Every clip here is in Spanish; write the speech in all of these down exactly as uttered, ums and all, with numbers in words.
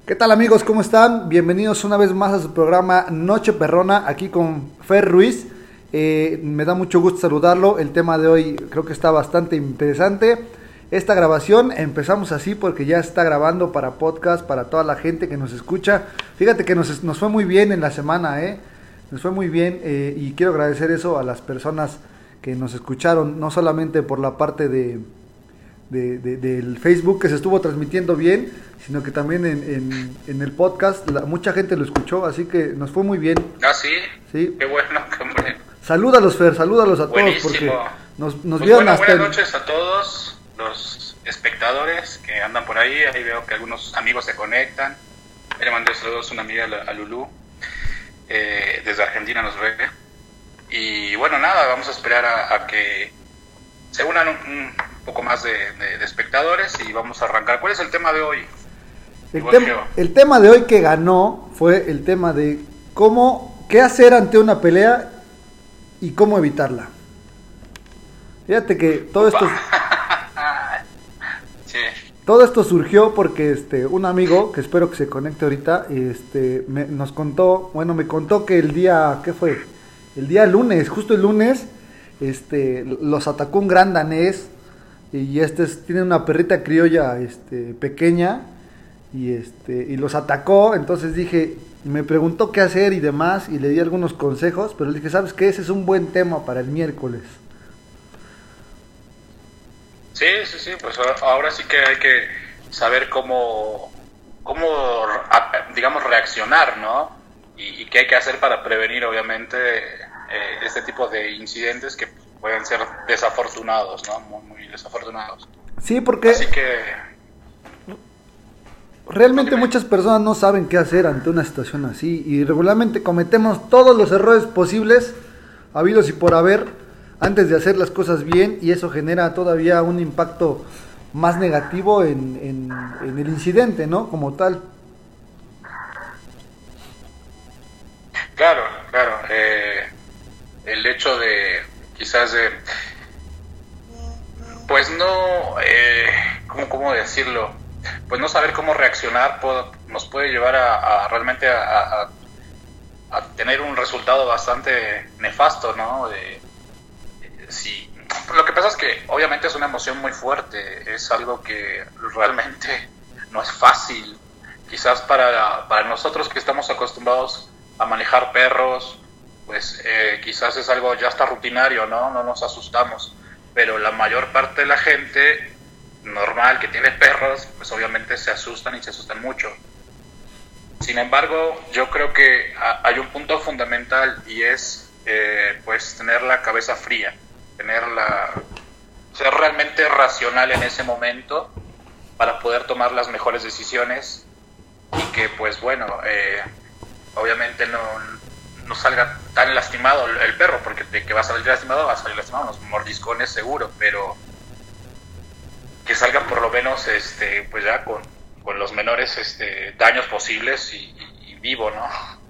¿Qué tal amigos? ¿Cómo están? Bienvenidos una vez más a su programa Noche Perrona, aquí con Fer Ruiz. Eh, me da mucho gusto saludarlo. El tema de hoy creo que está bastante interesante. Esta grabación empezamos así porque ya está grabando para podcast, para toda la gente que nos escucha. Fíjate que nos, nos fue muy bien en la semana, ¿eh? Nos fue muy bien eh, y quiero agradecer eso a las personas que nos escucharon, no solamente por la parte de... De, de, del Facebook que se estuvo transmitiendo bien, sino que también en, en, en el podcast la, mucha gente lo escuchó, así que nos fue muy bien. Ah, sí, sí. Qué bueno, qué bueno. Salúdalos, Fer, salúdalos a Buenísimo. Todos porque nos, nos pues vieron bueno, hasta buenas el... noches a todos los espectadores que andan por ahí. Ahí veo que algunos amigos se conectan. Le mandé saludos a una amiga, a Lulú, eh, desde Argentina nos ve. Y bueno, nada, vamos a esperar a, a que se unan un, un poco más de, de, de espectadores y vamos a arrancar. ¿Cuál es el tema de hoy? El, tem el tema de hoy que ganó fue el tema de cómo, qué hacer ante una pelea y cómo evitarla. Fíjate que todo esto, sí. todo esto surgió porque este un amigo, que espero que se conecte ahorita, este me, nos contó, bueno, me contó que el día, ¿qué fue? El día lunes, justo el lunes, este los atacó un gran danés. Y este es, tiene una perrita criolla este, pequeña y, este, y los atacó. Entonces dije, me preguntó qué hacer y demás y le di algunos consejos, pero le dije, ¿sabes qué? Ese es un buen tema para el miércoles. Sí, sí, sí, pues ahora sí que hay que saber cómo, cómo digamos, reaccionar, ¿no? Y, y qué hay que hacer para prevenir, obviamente, eh, este tipo de incidentes que pueden ser desafortunados, ¿no? Muy, muy desafortunados. Sí, porque así que realmente muchas personas no saben qué hacer ante una situación así y regularmente cometemos todos los errores posibles, habidos y por haber, antes de hacer las cosas bien, y eso genera todavía un impacto más negativo en, en, en el incidente, ¿no? Como tal. Claro, claro. Eh, el hecho de quizás de pues no eh, ¿cómo, cómo decirlo? Pues no saber cómo reaccionar puedo, nos puede llevar a, a realmente a, a, a tener un resultado bastante nefasto, ¿no? De, de, si, lo que pasa es que obviamente es una emoción muy fuerte, es algo que realmente no es fácil, quizás para, para nosotros que estamos acostumbrados a manejar perros, pues eh, quizás es algo ya está rutinario, ¿no? No nos asustamos, pero la mayor parte de la gente normal que tiene perros, pues obviamente se asustan y se asustan mucho. Sin embargo, yo creo que hay un punto fundamental y es eh, pues tener la cabeza fría, tener la, ser realmente racional en ese momento para poder tomar las mejores decisiones y que pues bueno, eh, obviamente no no salga tan lastimado el, el perro, porque de que va a salir lastimado, va a salir lastimado, unos mordiscones seguro, pero que salga por lo menos este pues ya con, con los menores este daños posibles y, y, y vivo, ¿no?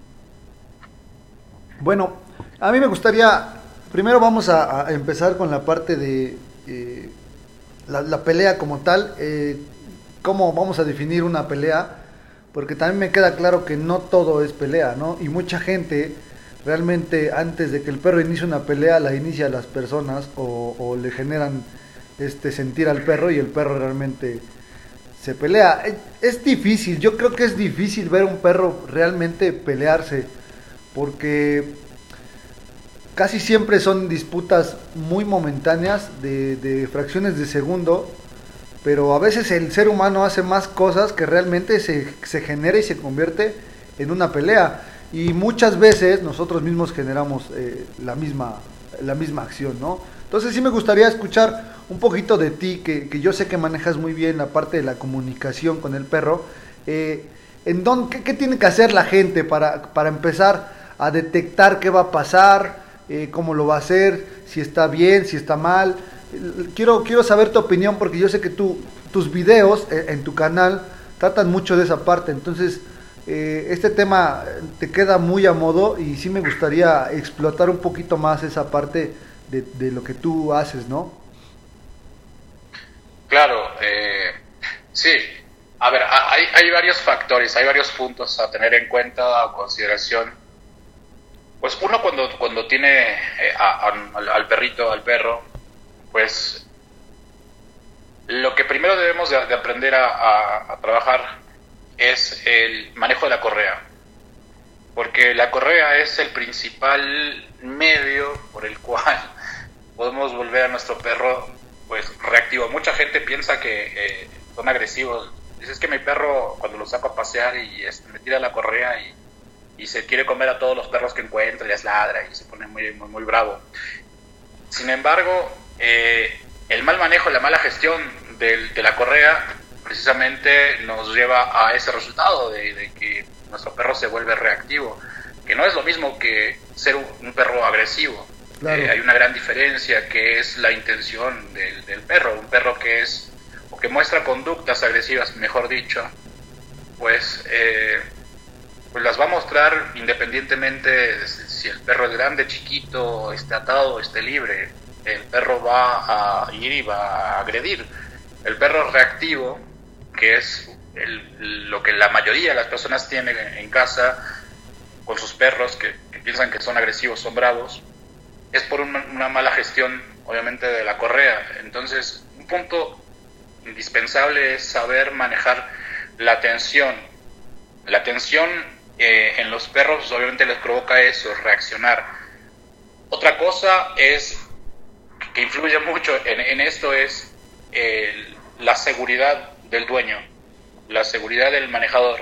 Bueno, a mí me gustaría, primero vamos a, a empezar con la parte de eh, la, la pelea como tal, eh, cómo vamos a definir una pelea, porque también me queda claro que no todo es pelea, ¿no? Y mucha gente realmente antes de que el perro inicie una pelea la inicia a las personas o, o le generan este sentir al perro y el perro realmente se pelea. Es, es difícil, yo creo que es difícil ver un perro realmente pelearse, porque casi siempre son disputas muy momentáneas de, de fracciones de segundo. Pero a veces el ser humano hace más cosas que realmente se, se genera y se convierte en una pelea. Y muchas veces nosotros mismos generamos eh, la, misma, la misma acción, ¿no? Entonces sí me gustaría escuchar un poquito de ti, que, que yo sé que manejas muy bien la parte de la comunicación con el perro. Eh, ¿en dónde, qué, ¿Qué tiene que hacer la gente para, para empezar a detectar qué va a pasar, eh, cómo lo va a hacer, si está bien, si está mal? Quiero, quiero saber tu opinión porque yo sé que tú, tus videos eh, en tu canal tratan mucho de esa parte, entonces eh, este tema te queda muy a modo y sí me gustaría explotar un poquito más esa parte de, de lo que tú haces, ¿no? Claro, eh, sí, a ver, hay, hay varios factores, hay varios puntos a tener en cuenta, a consideración. Pues uno cuando, cuando tiene eh, a, a, al, al perrito, al perro, pues lo que primero debemos de, de aprender a, a, a trabajar es el manejo de la correa. Porque la correa es el principal medio por el cual podemos volver a nuestro perro pues reactivo. Mucha gente piensa que eh, son agresivos. Dices que mi perro cuando lo saco a pasear y este, me tira la correa y, y se quiere comer a todos los perros que encuentra, les ladra y se pone muy, muy, muy bravo. Sin embargo, eh, el mal manejo, la mala gestión de, de la correa precisamente nos lleva a ese resultado de, de que nuestro perro se vuelve reactivo, que no es lo mismo que ser un, un perro agresivo. Claro. Eh, hay una gran diferencia que es la intención del, del perro. Un perro que es o que muestra conductas agresivas, mejor dicho, pues, eh, pues las va a mostrar independientemente de si el perro es grande, chiquito, esté atado, esté libre. El perro va a ir y va a agredir. El perro reactivo, que es el, lo que la mayoría de las personas tienen en casa con sus perros, que, que piensan que son agresivos, son bravos, es por una, una mala gestión, obviamente, de la correa. Entonces, un punto indispensable es saber manejar la tensión. La tensión eh, en los perros, obviamente, les provoca eso, reaccionar. Otra cosa es que influye mucho en, en esto es eh, la seguridad del dueño, la seguridad del manejador.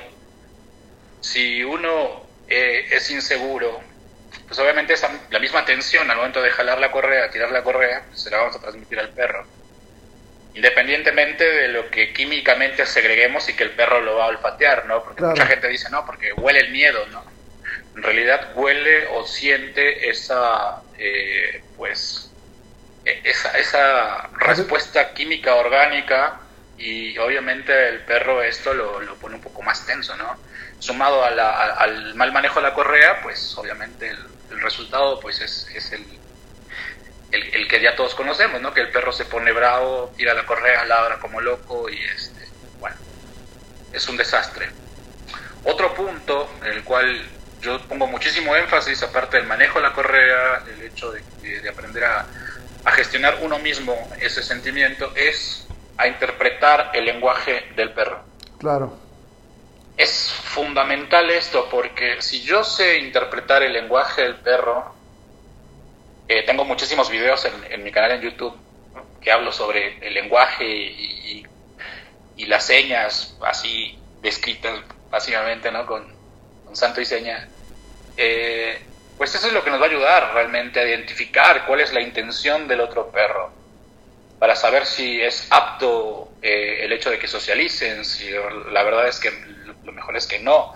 Si uno eh, es inseguro, pues obviamente esa, la misma tensión al momento de jalar la correa, tirar la correa, pues se la vamos a transmitir al perro, independientemente de lo que químicamente segreguemos y que el perro lo va a olfatear, ¿no? Porque claro, mucha gente dice, no, porque huele el miedo, ¿no? En realidad huele o siente esa, eh, pues, esa, esa respuesta química orgánica. Y obviamente el perro esto lo, lo pone un poco más tenso, ¿no? Sumado a la, a, al mal manejo de la correa, pues obviamente el, el resultado pues es, es el, el, el que ya todos conocemos, ¿no? Que el perro se pone bravo, tira la correa, ladra como loco y este, bueno, es un desastre. Otro punto en el cual yo pongo muchísimo énfasis, aparte del manejo de la correa, el hecho de, de, de aprender a, a gestionar uno mismo ese sentimiento, es a interpretar el lenguaje del perro. Claro. Es fundamental esto porque si yo sé interpretar el lenguaje del perro, eh, tengo muchísimos videos en, en mi canal en YouTube, ¿no?, que hablo sobre el lenguaje y, y, y las señas así descritas básicamente, ¿no?, con, con santo y seña. Eh, pues eso es lo que nos va a ayudar realmente a identificar cuál es la intención del otro perro, para saber si es apto eh, el hecho de que socialicen, si la verdad es que lo mejor es que no.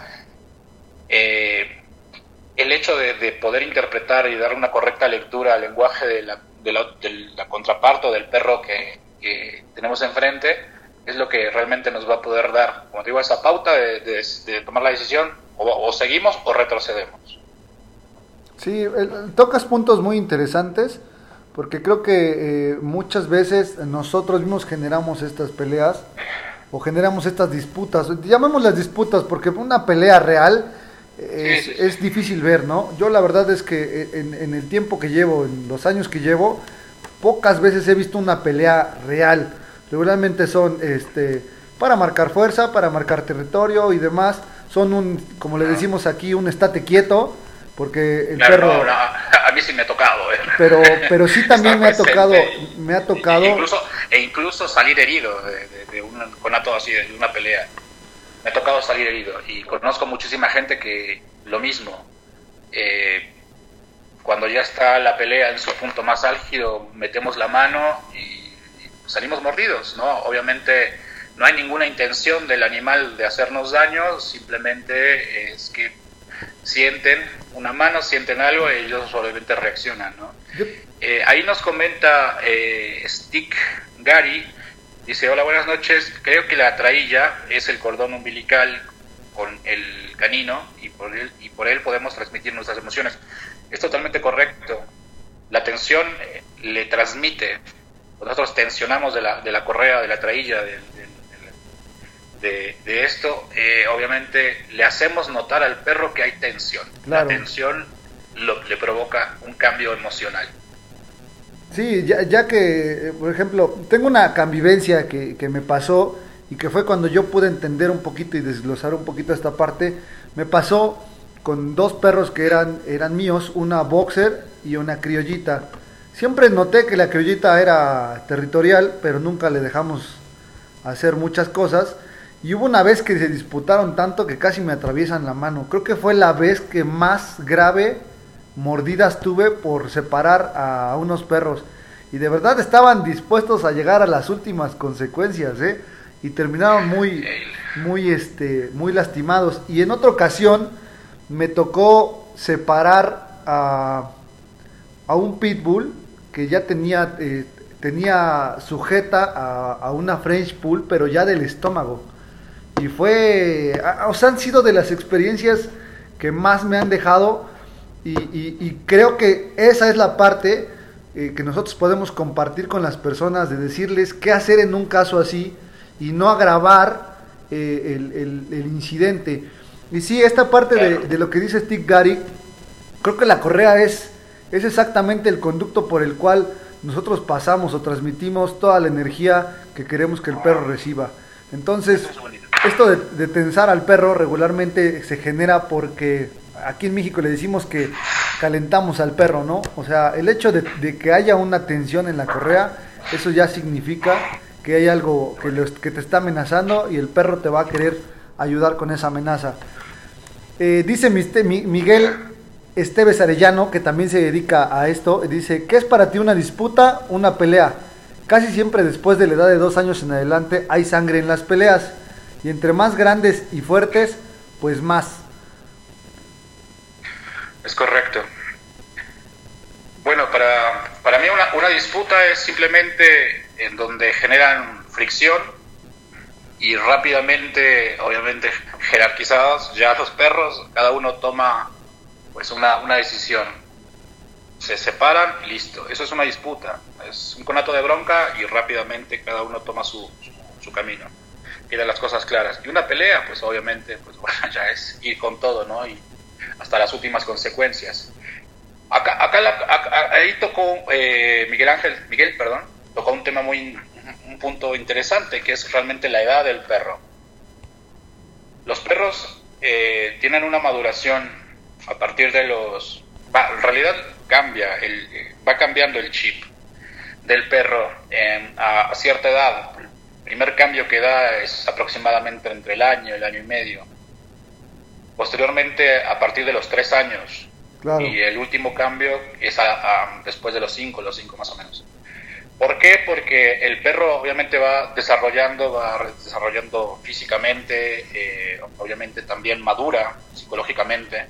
Eh, el hecho de, de poder interpretar y dar una correcta lectura al lenguaje de la, de la, de la contraparte o del perro que, que tenemos enfrente es lo que realmente nos va a poder dar, como te digo, esa pauta de, de, de tomar la decisión, o, o seguimos o retrocedemos. Sí, el, tocas puntos muy interesantes, porque creo que eh, muchas veces nosotros mismos generamos estas peleas o generamos estas disputas, llamémoslas disputas porque una pelea real es, sí, sí, sí. es difícil ver, ¿no? Yo la verdad es que en, en el tiempo que llevo, en los años que llevo, pocas veces he visto una pelea real. Regularmente son este para marcar fuerza, para marcar territorio y demás, son un, como le decimos aquí, un estate quieto. Porque el claro, perro... No, no, a mí sí me ha tocado. ¿eh? Pero, pero sí también me ha tocado... Me ha tocado... E incluso, e incluso salir herido de, de, de un conato así, de una pelea. Me ha tocado salir herido. Y conozco muchísima gente que lo mismo. Eh, cuando ya está la pelea en su punto más álgido, metemos la mano y, y salimos mordidos, ¿no? Obviamente no hay ninguna intención del animal de hacernos daño, simplemente es que sienten una mano, sienten algo y ellos obviamente reaccionan, ¿no? Eh, ahí nos comenta eh, Stick Gary, dice: hola, buenas noches, creo que la trailla es el cordón umbilical con el canino y por él, y por él podemos transmitir nuestras emociones. Es totalmente correcto. La tensión eh, le transmite, nosotros tensionamos de la, de la correa, de la trailla del, del, de, de esto, eh, obviamente le hacemos notar al perro que hay tensión. Claro. La tensión lo, le provoca un cambio emocional. Sí, ya, ya que, por ejemplo, tengo una convivencia que, que me pasó y que fue cuando yo pude entender un poquito y desglosar un poquito esta parte. Me pasó con dos perros que eran, eran míos, una boxer y una criollita. Siempre noté que la criollita era territorial, pero nunca le dejamos hacer muchas cosas. Y hubo una vez que se disputaron tanto que casi me atraviesan la mano. Creo que fue la vez que más grave mordidas tuve por separar a unos perros. Y de verdad estaban dispuestos a llegar a las últimas consecuencias, ¿eh? Y terminaron muy, muy, este, muy lastimados. Y en otra ocasión me tocó separar a, a un pitbull que ya tenía, eh, tenía sujeta a, a una French Poodle, pero ya del estómago. Y fue, o sea, han sido de las experiencias que más me han dejado. Y, y, y creo que esa es la parte eh, que nosotros podemos compartir con las personas, de decirles qué hacer en un caso así y no agravar eh, el, el, el incidente. Y sí, esta parte de, de lo que dice Steve Gary, creo que la correa es, es exactamente el conducto por el cual nosotros pasamos o transmitimos toda la energía que queremos que el perro reciba. Entonces, esto de, de tensar al perro regularmente se genera porque aquí en México le decimos que calentamos al perro, ¿no? O sea, el hecho de, de que haya una tensión en la correa, eso ya significa que hay algo que, los, que te está amenazando y el perro te va a querer ayudar con esa amenaza. Eh, dice Miguel Esteves Arellano, que también se dedica a esto, dice: ¿qué es para ti una disputa, una pelea? Casi siempre después de la edad de dos años en adelante hay sangre en las peleas, y entre más grandes y fuertes, pues más. Es correcto. Bueno, para, para mí una, una disputa es simplemente en donde generan fricción y rápidamente, obviamente jerarquizados, ya los perros, cada uno toma pues una, una decisión. Se separan y listo. Eso es una disputa. Es un conato de bronca y rápidamente cada uno toma su, su, su camino. Queda las cosas claras. Y una pelea, pues obviamente, pues bueno, ya es ir con todo, ¿no? Y hasta las últimas consecuencias. Acá, acá, la, acá ahí tocó eh, Miguel Ángel, Miguel, perdón, tocó un tema muy, un punto interesante, que es realmente la edad del perro. Los perros eh, tienen una maduración a partir de los, va, en realidad cambia, el, va cambiando el chip del perro eh, a, a cierta edad. El primer cambio que da es aproximadamente entre el año, el año y medio. Posteriormente, a partir de los tres años, claro. Y el último cambio es a, a, después de los cinco, los cinco más o menos. ¿Por qué? Porque el perro obviamente va desarrollando, va desarrollando físicamente, eh, obviamente también madura psicológicamente.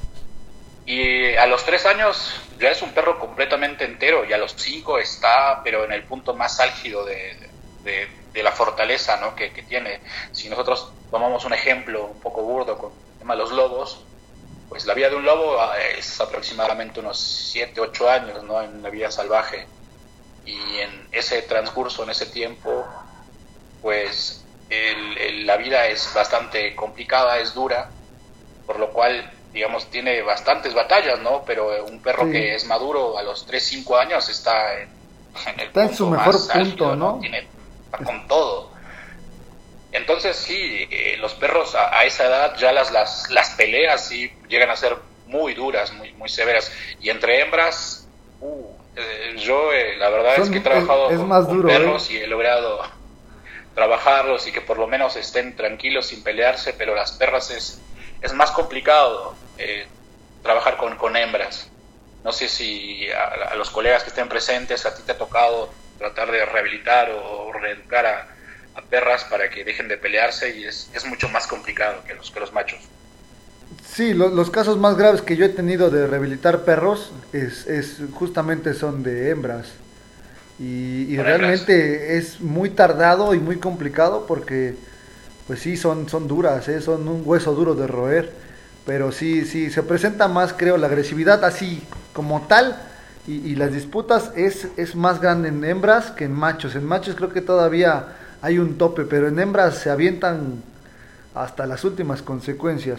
Y a los tres años ya es un perro completamente entero, y a los cinco está, pero en el punto más álgido de, de, de la fortaleza, ¿no? que, que tiene. Si nosotros tomamos un ejemplo un poco burdo con el tema de los lobos, pues la vida de un lobo es aproximadamente unos siete, ocho años, ¿no? En la vida salvaje. Y en ese transcurso, en ese tiempo, pues el, el, la vida es bastante complicada, es dura, por lo cual, digamos, tiene bastantes batallas, ¿no? Pero un perro sí. que es maduro a los tres, cinco años está en, en el está punto en su mejor más punto, álgido, ¿no? Tiene, está con todo. Entonces sí, eh, los perros a, a esa edad ya las, las, las peleas sí llegan a ser muy duras, muy, muy severas. Y entre hembras, uh, eh, yo eh, la verdad Son, es que he trabajado es, es con, más con duro, perros ¿eh? y he logrado trabajarlos y que por lo menos estén tranquilos sin pelearse, pero las perras es, es más complicado eh, trabajar con, con hembras. No sé si a, a los colegas que estén presentes, a ti te ha tocado tratar de rehabilitar o, o reeducar a a perras para que dejen de pelearse, y es, es mucho más complicado que los, que los machos. Sí, lo, los casos más graves que yo he tenido de rehabilitar perros es, es justamente son de hembras, y, y realmente hembras. Es muy tardado y muy complicado porque pues sí, son, son duras, ¿eh? Son un hueso duro de roer, pero sí, sí, se presenta más, creo, la agresividad así como tal, y, y las disputas es, es más grande en hembras que en machos. En machos creo que todavía hay un tope, pero en hembras se avientan hasta las últimas consecuencias.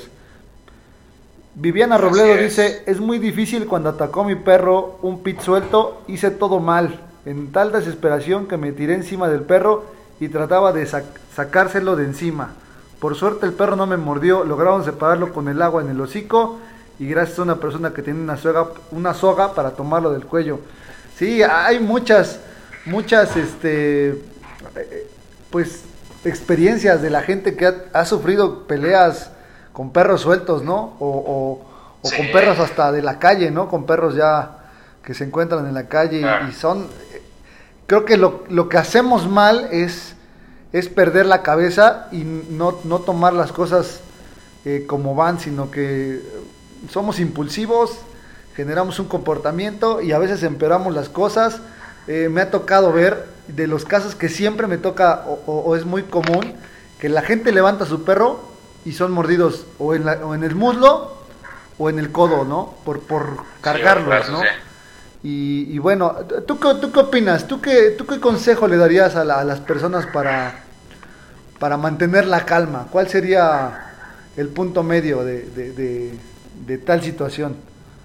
Viviana Robledo es. dice, es muy difícil cuando atacó mi perro un pit suelto, hice todo mal, en tal desesperación que me tiré encima del perro y trataba de sac- sacárselo de encima. Por suerte el perro no me mordió, lograron separarlo con el agua en el hocico y gracias a una persona que tiene una soga, una soga para tomarlo del cuello. Sí, hay muchas, muchas, este, pues, experiencias de la gente que ha, ha sufrido peleas con perros sueltos, ¿no? O, o, o sí. con perros hasta de la calle, ¿no? Con perros ya que se encuentran en la calle ah. y, y son... Creo que lo, lo que hacemos mal es, es perder la cabeza y no, no tomar las cosas eh, como van, sino que somos impulsivos, generamos un comportamiento y a veces empeoramos las cosas. Eh, me ha tocado ver de los casos que siempre me toca o, o, o es muy común que la gente levanta a su perro y son mordidos o en, la, o en el muslo o en el codo, ¿no? Por, por cargarlos, sí, ¿no? Sí. Y, y bueno, ¿tú, ¿tú qué opinas? ¿Tú qué, tú qué consejo le darías a, la, a las personas para, para mantener la calma? ¿Cuál sería el punto medio de, de, de, de tal situación?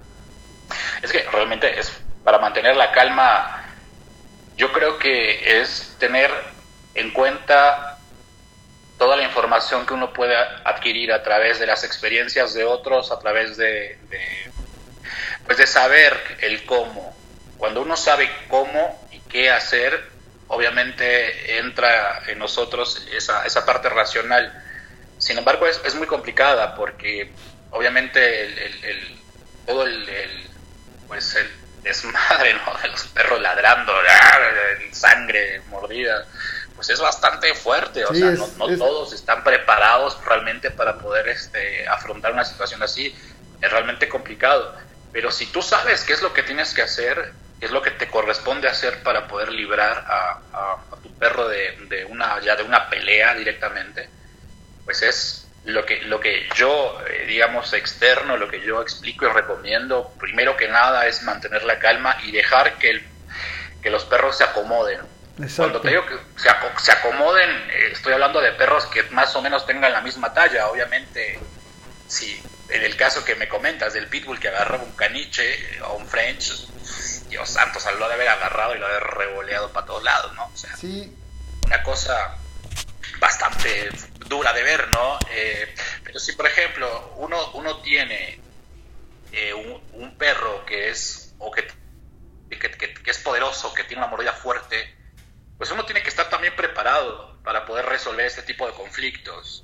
Es que realmente es para mantener la calma, yo creo que es tener en cuenta toda la información que uno puede adquirir a través de las experiencias de otros, a través de, de pues de saber el cómo. Cuando uno sabe cómo y qué hacer, obviamente entra en nosotros esa, esa parte racional. Sin embargo, es, es muy complicada porque obviamente el, el, el, todo el, el, pues el desmadre, ¿no?, de los perros ladrando, sangre, mordida, pues es bastante fuerte. O sí, sea, es, no, no es... todos están preparados realmente para poder este, afrontar una situación así. Es realmente complicado. Pero si tú sabes qué es lo que tienes que hacer, qué es lo que te corresponde hacer para poder librar a, a, a tu perro de, de una ya de una pelea directamente, pues es lo que lo que yo, eh, digamos, externo, lo que yo explico y recomiendo, primero que nada, es mantener la calma y dejar que, el, que los perros se acomoden. Exacto. Cuando te digo que se, ac- se acomoden, eh, estoy hablando de perros que más o menos tengan la misma talla. Obviamente, si en el caso que me comentas del pitbull que agarraba un caniche o un French, Dios santo, o sea, lo ha de haber agarrado y lo ha de haber revoleado para todos lados, ¿no? O sea, sí. Una cosa bastante dura de ver, ¿no? Eh, pero si, por ejemplo, uno uno tiene eh, un, un perro que es o que, que, que, que es poderoso, que tiene una mordida fuerte, pues uno tiene que estar también preparado para poder resolver este tipo de conflictos.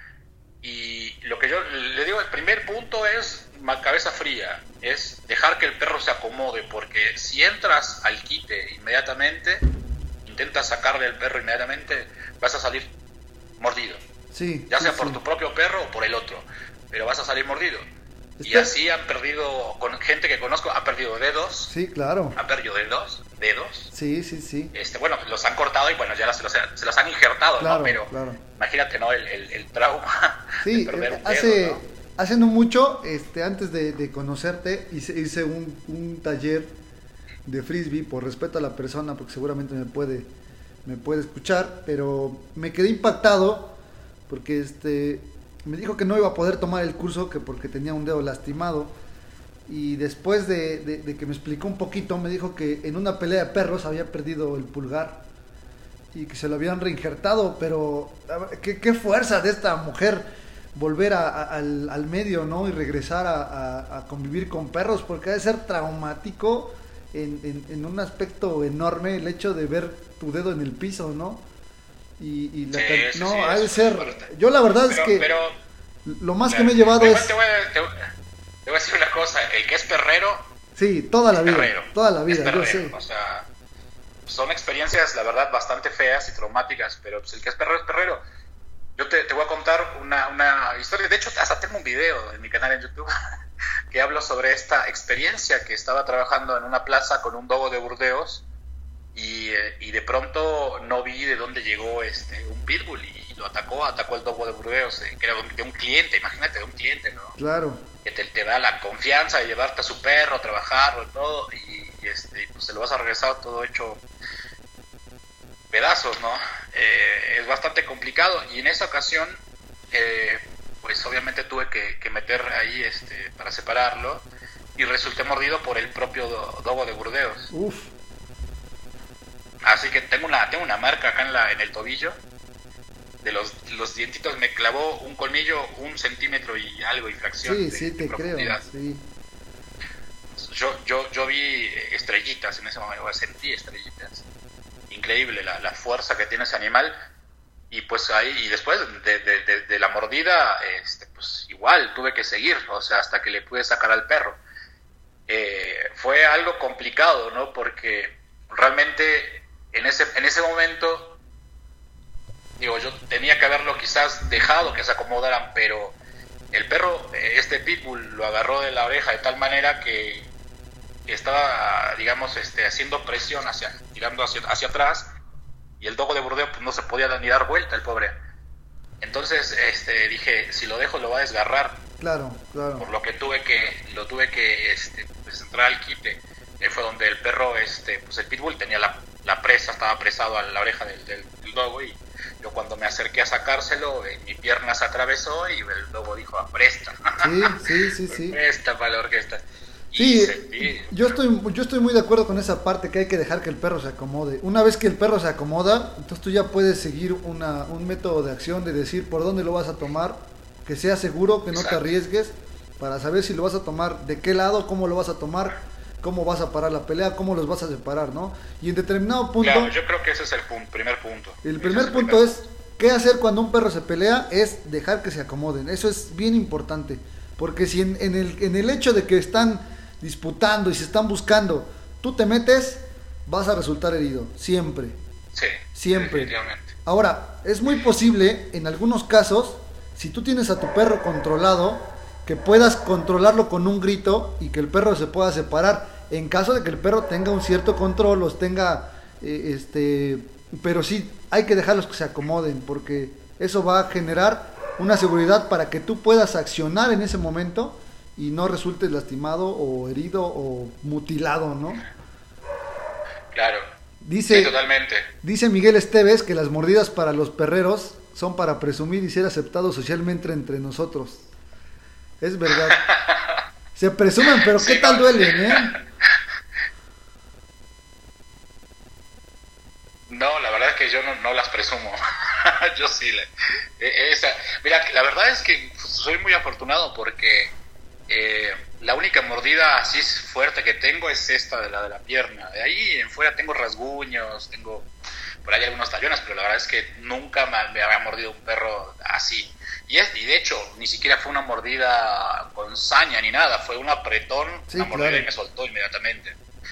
Y lo que yo le digo, el primer punto es cabeza fría, es dejar que el perro se acomode, porque si entras al quite inmediatamente, intentas sacarle al perro inmediatamente, vas a salir mordido. Sí, ya sea sí, por sí. tu propio perro o por el otro, pero vas a salir mordido. ¿Está? Y así han perdido, con gente que conozco, ha perdido dedos. Sí, claro. Han perdido dedos, dedos. Sí, sí, sí. Este, bueno, los han cortado y bueno, ya se los, se los han injertado, claro, ¿no? Pero claro. Imagínate, ¿no? El, el, el trauma sí, de perder un hace, dedo, ¿no? Hace no mucho, este, antes de, de conocerte, hice, hice un, un taller de frisbee, por respeto a la persona, porque seguramente me puede, me puede escuchar, pero me quedé impactado porque este... me dijo que no iba a poder tomar el curso que porque tenía un dedo lastimado y después de, de, de que me explicó un poquito me dijo que en una pelea de perros había perdido el pulgar y que se lo habían reinjertado, pero qué, qué fuerza de esta mujer volver a, a, al, al medio, ¿no? Y regresar a, a, a convivir con perros, porque ha de ser traumático en, en, en un aspecto enorme el hecho de ver tu dedo en el piso, ¿no? Y, y la, sí, sí, no, sí, ha de ser. Yo la verdad pero, es que pero, lo más que me he llevado es. Te voy, a, te, te voy a decir una cosa: el que es perrero. Sí, toda la vida. Perrero, toda la vida, perrero, yo sé. O sea, son experiencias, la verdad, bastante feas y traumáticas, pero pues, el que es perrero es perrero. Yo te, te voy a contar una, una historia. De hecho, hasta tengo un video en mi canal en YouTube que hablo sobre esta experiencia que estaba trabajando en una plaza con un dogo de Burdeos. Y, y de pronto no vi de dónde llegó este un pitbull y lo atacó, atacó el dogo de Burdeos, eh, que era de un cliente, imagínate, de un cliente, ¿no? Claro. Que te, te da la confianza de llevarte a su perro a trabajar y todo, y, y este, pues se lo vas a regresar todo hecho pedazos, ¿no? eh, es bastante complicado. Y en esa ocasión, eh, pues obviamente tuve que, que meter ahí este para separarlo, y resulté mordido por el propio do, dogo de Burdeos. Uf. Así que tengo una tengo una marca acá en la en el tobillo de los los dientitos. Me clavó un colmillo un centímetro y algo y fracción. Sí, de, sí, de te creo, sí. Yo, yo, yo vi estrellitas en ese momento, sentí estrellitas. Increíble la, la fuerza que tiene ese animal. Y pues ahí, y después de, de, de, de la mordida, este, pues igual tuve que seguir, o sea, hasta que le pude sacar al perro. Eh, fue algo complicado, ¿no? Porque realmente en ese, en ese momento, digo, yo tenía que haberlo quizás dejado que se acomodaran, pero el perro, este pitbull, lo agarró de la oreja de tal manera que estaba, digamos, este, haciendo presión hacia, tirando hacia, hacia atrás, y el dogo de Burdeos pues no se podía ni dar vuelta, el pobre. Entonces, este, dije, si lo dejo lo va a desgarrar. Claro, claro. Por lo que tuve que, lo tuve que, este, pues entrar al quite. Eh, fue donde el perro, este, pues el pitbull tenía la, la presa, estaba presado a la oreja del, del, del dogo, y yo cuando me acerqué a sacárselo, eh, mi pierna se atravesó y el dogo dijo, apresta. Sí, sí, sí, sí. Presta para la orquesta. Sí, sentí, yo estoy, yo estoy muy de acuerdo con esa parte, que hay que dejar que el perro se acomode. Una vez que el perro se acomoda, entonces tú ya puedes seguir una, un método de acción, de decir por dónde lo vas a tomar, que sea seguro, que no Exacto. te arriesgues, para saber si lo vas a tomar, de qué lado, cómo lo vas a tomar, cómo vas a parar la pelea, cómo los vas a separar, ¿no? Y en determinado punto... Claro, yo creo que ese es el punto, primer punto. El primer es el punto primer es, punto. ¿Qué hacer cuando un perro se pelea? Es dejar que se acomoden. Eso es bien importante, porque si en, en, el, en el hecho de que están disputando y se están buscando, tú te metes, vas a resultar herido, siempre. Sí, siempre. Definitivamente. Ahora, es muy posible, en algunos casos, si tú tienes a tu perro controlado, que puedas controlarlo con un grito y que el perro se pueda separar, en caso de que el perro tenga un cierto control, los tenga, eh, este, pero sí, hay que dejarlos que se acomoden, porque eso va a generar una seguridad para que tú puedas accionar en ese momento y no resultes lastimado o herido o mutilado, ¿no? Claro. Dice, sí, totalmente. Dice Miguel Esteves que las mordidas para los perreros son para presumir y ser aceptados socialmente entre nosotros. Es verdad. Se presumen, pero sí, ¿qué tal no, duelen, eh? No, la verdad es que yo no, no las presumo. Yo sí. La, esa, mira, la verdad es que soy muy afortunado porque eh, la única mordida así fuerte que tengo es esta de la de la pierna. De ahí en fuera tengo rasguños, tengo por ahí algunos tallones, pero la verdad es que nunca me, me había mordido un perro así. Y, es, y de hecho, ni siquiera fue una mordida con saña ni nada, fue un apretón, sí, una mordida claro. Y me soltó inmediatamente.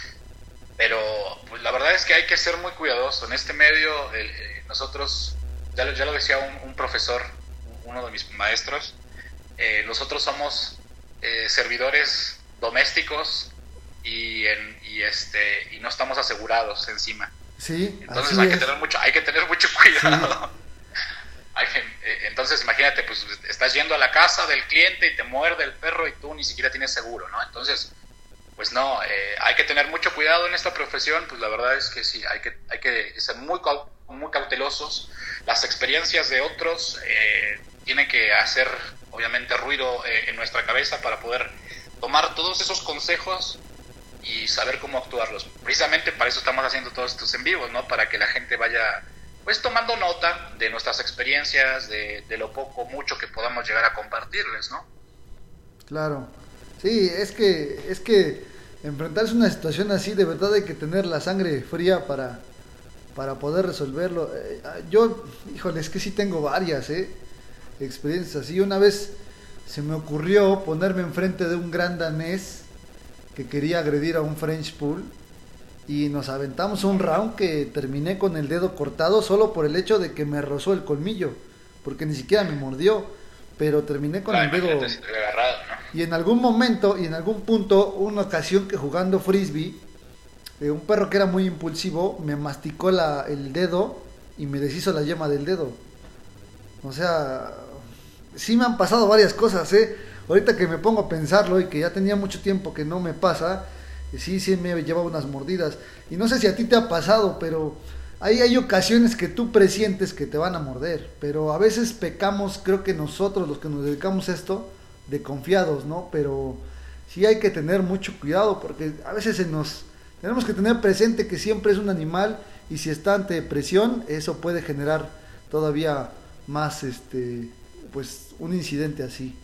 Pero pues la verdad es que hay que ser muy cuidadoso. En este medio, el, eh, nosotros, ya lo, ya lo decía un, un profesor, uno de mis maestros, eh, nosotros somos eh, servidores domésticos y, en, y, este, y no estamos asegurados encima. Sí, entonces hay es. que tener mucho, hay que tener mucho cuidado. Sí. Hay que, eh, entonces imagínate, pues estás yendo a la casa del cliente y te muerde el perro y tú ni siquiera tienes seguro, ¿no? Entonces, pues no, eh, hay que tener mucho cuidado en esta profesión. Pues la verdad es que sí, hay que, hay que ser muy, muy cautelosos. Las experiencias de otros eh, tienen que hacer, obviamente, ruido eh, en nuestra cabeza para poder tomar todos esos consejos y saber cómo actuarlos. Precisamente para eso estamos haciendo todos estos en vivos, ¿no? Para que la gente vaya, pues, tomando nota de nuestras experiencias, de, de lo poco o mucho que podamos llegar a compartirles, ¿no? Claro. Sí, es que, es que enfrentarse a una situación así, de verdad hay que tener la sangre fría para, para poder resolverlo. Eh, yo, híjole, es que sí tengo varias, ¿eh? experiencias así. Una vez se me ocurrió ponerme enfrente de un gran danés que quería agredir a un French Pool y nos aventamos un round que terminé con el dedo cortado solo por el hecho de que me rozó el colmillo, porque ni siquiera me mordió, pero terminé con claro, el dedo agarrado, ¿no? Y en algún momento y en algún punto, una ocasión que jugando frisbee, eh, un perro que era muy impulsivo me masticó la, el dedo y me deshizo la yema del dedo. O sea, sí me han pasado varias cosas, ¿eh? Ahorita que me pongo a pensarlo y que ya tenía mucho tiempo que no me pasa, sí, sí me llevaba unas mordidas. Y no sé si a ti te ha pasado, pero Ahí hay ocasiones que tú presientes que te van a morder, pero a veces pecamos, creo que nosotros los que nos dedicamos a esto, de confiados, ¿no? Pero sí hay que tener mucho cuidado porque a veces se nos tenemos que tener presente que siempre es un animal y si está ante presión, eso puede generar todavía más, este, pues, un incidente así.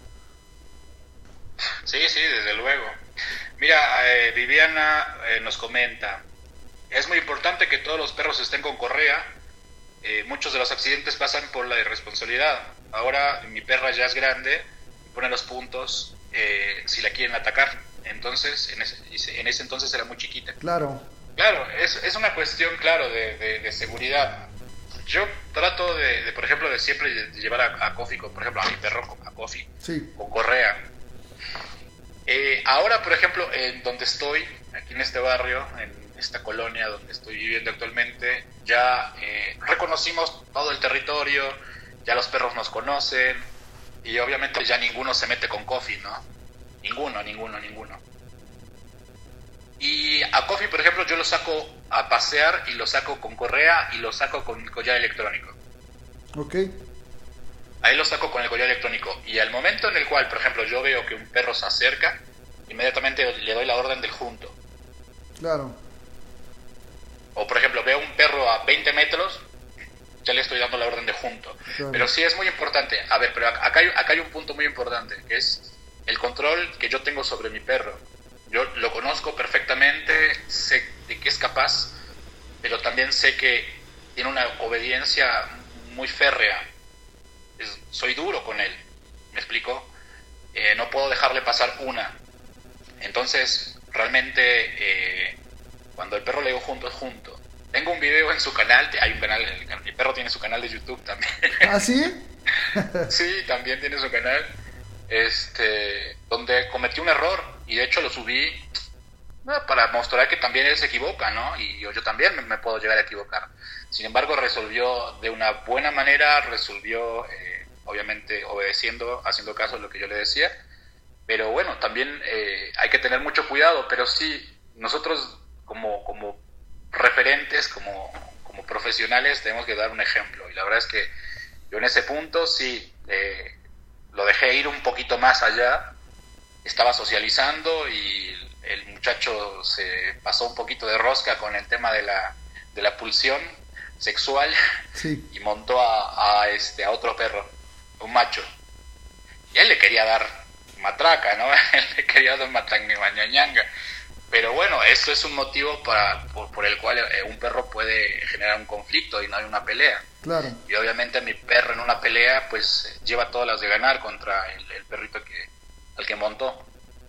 Sí, sí, desde luego. Mira, eh, Viviana eh, nos comenta, es muy importante que todos los perros estén con correa. Eh, muchos de los accidentes pasan por la irresponsabilidad. Ahora mi perra ya es grande y pone los puntos eh, si la quieren atacar. Entonces, en ese, en ese entonces era muy chiquita. Claro. Claro, es, es una cuestión, claro, de, de, de seguridad. Yo trato de, de, por ejemplo, de siempre de llevar a, a Coffee, por ejemplo, a mi perro, a Coffee, sí, con correa. Eh, ahora, por ejemplo, en donde estoy, aquí en este barrio, en esta colonia donde estoy viviendo actualmente, ya eh, reconocimos todo el territorio, ya los perros nos conocen y obviamente ya ninguno se mete con Coffee, ¿no? Ninguno, ninguno, ninguno. Y a Coffee, por ejemplo, yo lo saco a pasear y lo saco con correa y lo saco con collar electrónico. Ok. Ahí lo saco con el collar electrónico. Y al momento en el cual, por ejemplo, yo veo que un perro se acerca, inmediatamente le doy la orden del junto. Claro. O, por ejemplo, veo un perro a veinte metros, ya le estoy dando la orden de junto. Claro. Pero sí es muy importante. A ver, pero acá hay, acá hay un punto muy importante, que es el control que yo tengo sobre mi perro. Yo lo conozco perfectamente, sé de qué es capaz, pero también sé que tiene una obediencia muy férrea. Es, soy duro con él, ¿me explico? Eh, no puedo dejarle pasar una. Entonces, realmente, eh, cuando el perro le digo junto, es junto. Tengo un video en su canal, hay un canal, el, mi perro tiene su canal de YouTube también. ¿Ah, sí? Sí, también tiene su canal, este, donde cometí un error y de hecho lo subí bueno, para mostrar que también él se equivoca, ¿no? Y yo, yo también me, me puedo llegar a equivocar. Sin embargo, resolvió de una buena manera, resolvió, eh, obviamente, obedeciendo, haciendo caso a lo que yo le decía. Pero bueno, también eh, hay que tener mucho cuidado, pero sí, nosotros como, como referentes, como, como profesionales, tenemos que dar un ejemplo. Y la verdad es que yo en ese punto sí eh, lo dejé ir un poquito más allá. Estaba socializando y el muchacho se pasó un poquito de rosca con el tema de la, de la pulsión sexual, sí, y montó a, a, este, a otro perro, un macho. Y él le quería dar matraca, ¿no? Él le quería dar matrañanga. Pero bueno, eso es un motivo para, por, por el cual eh, un perro puede generar un conflicto y no hay una pelea. Claro. Y obviamente mi perro en una pelea pues lleva todas las de ganar contra el, el perrito que, al que montó.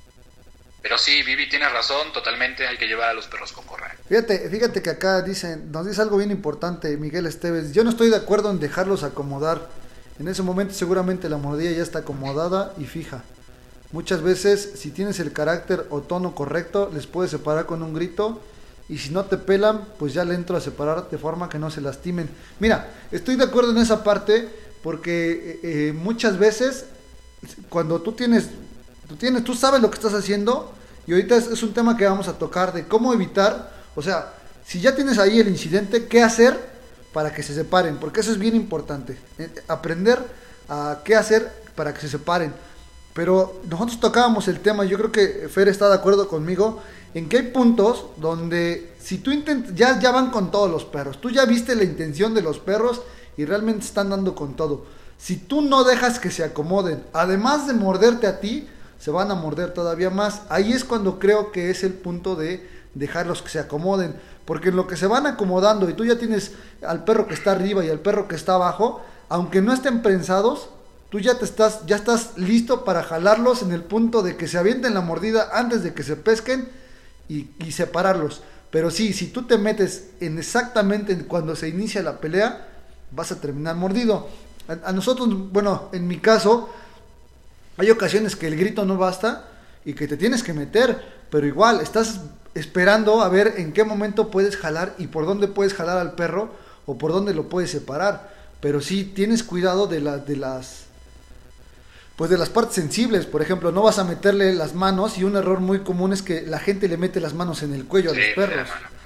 Pero sí, Vivi, tienes razón, totalmente hay que llevar a los perros con correa. Fíjate, fíjate que acá dicen, nos dice algo bien importante Miguel Esteves. Yo no estoy de acuerdo en dejarlos acomodar. En ese momento seguramente la mordida ya está acomodada y fija. Muchas veces, si tienes el carácter o tono correcto, les puedes separar con un grito. Y si no te pelan, pues ya le entro a separar de forma que no se lastimen. Mira, estoy de acuerdo en esa parte porque eh, muchas veces cuando tú tienes, tú tienes, tú sabes lo que estás haciendo y ahorita es, es un tema que vamos a tocar de cómo evitar, o sea, si ya tienes ahí el incidente, ¿qué hacer para que se separen? Porque eso es bien importante, eh, aprender a qué hacer para que se separen. Pero nosotros tocábamos el tema, yo creo que Fer está de acuerdo conmigo, en que hay puntos donde si tú intentas, ya, ya van con todos los perros, tú ya viste la intención de los perros y realmente están dando con todo. Si tú no dejas que se acomoden, además de morderte a ti, se van a morder todavía más. Ahí es cuando creo que es el punto de dejarlos que se acomoden, porque en lo que se van acomodando y tú ya tienes al perro que está arriba y al perro que está abajo, aunque no estén prensados, tú ya te estás, ya estás listo para jalarlos en el punto de que se avienten la mordida antes de que se pesquen y, y separarlos. Pero sí, si tú te metes en exactamente cuando se inicia la pelea, vas a terminar mordido. A, a nosotros, bueno, en mi caso, hay ocasiones que el grito no basta y que te tienes que meter, pero igual estás esperando a ver en qué momento puedes jalar y por dónde puedes jalar al perro o por dónde lo puedes separar. Pero sí tienes cuidado de, la, de las... pues de las partes sensibles. Por ejemplo, no vas a meterle las manos, y un error muy común es que la gente le mete las manos en el cuello sí, a los perros.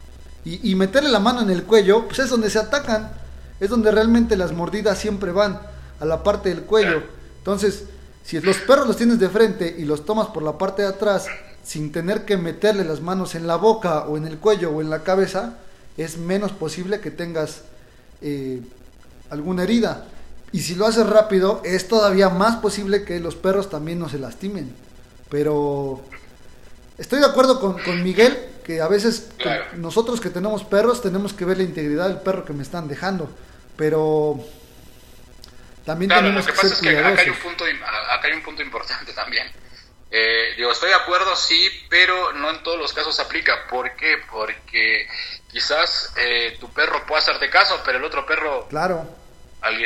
Y, y meterle la mano en el cuello, pues es donde se atacan. Es donde realmente las mordidas siempre van, a la parte del cuello. Entonces, si los perros los tienes de frente y los tomas por la parte de atrás, sin tener que meterle las manos en la boca o en el cuello o en la cabeza, es menos posible que tengas eh, alguna herida. Y si lo haces rápido, es todavía más posible que los perros también no se lastimen. Pero estoy de acuerdo con, con Miguel, que a veces claro. nosotros que tenemos perros tenemos que ver la integridad del perro que me están dejando. Pero también claro, tenemos lo que, que pasa ser es que cuidadosos. acá hay un punto, acá hay un punto importante también. Eh, digo, estoy de acuerdo, sí, pero no en todos los casos aplica. ¿Por qué? Porque quizás eh, tu perro pueda hacerte caso, pero el otro perro... Claro. Alguien,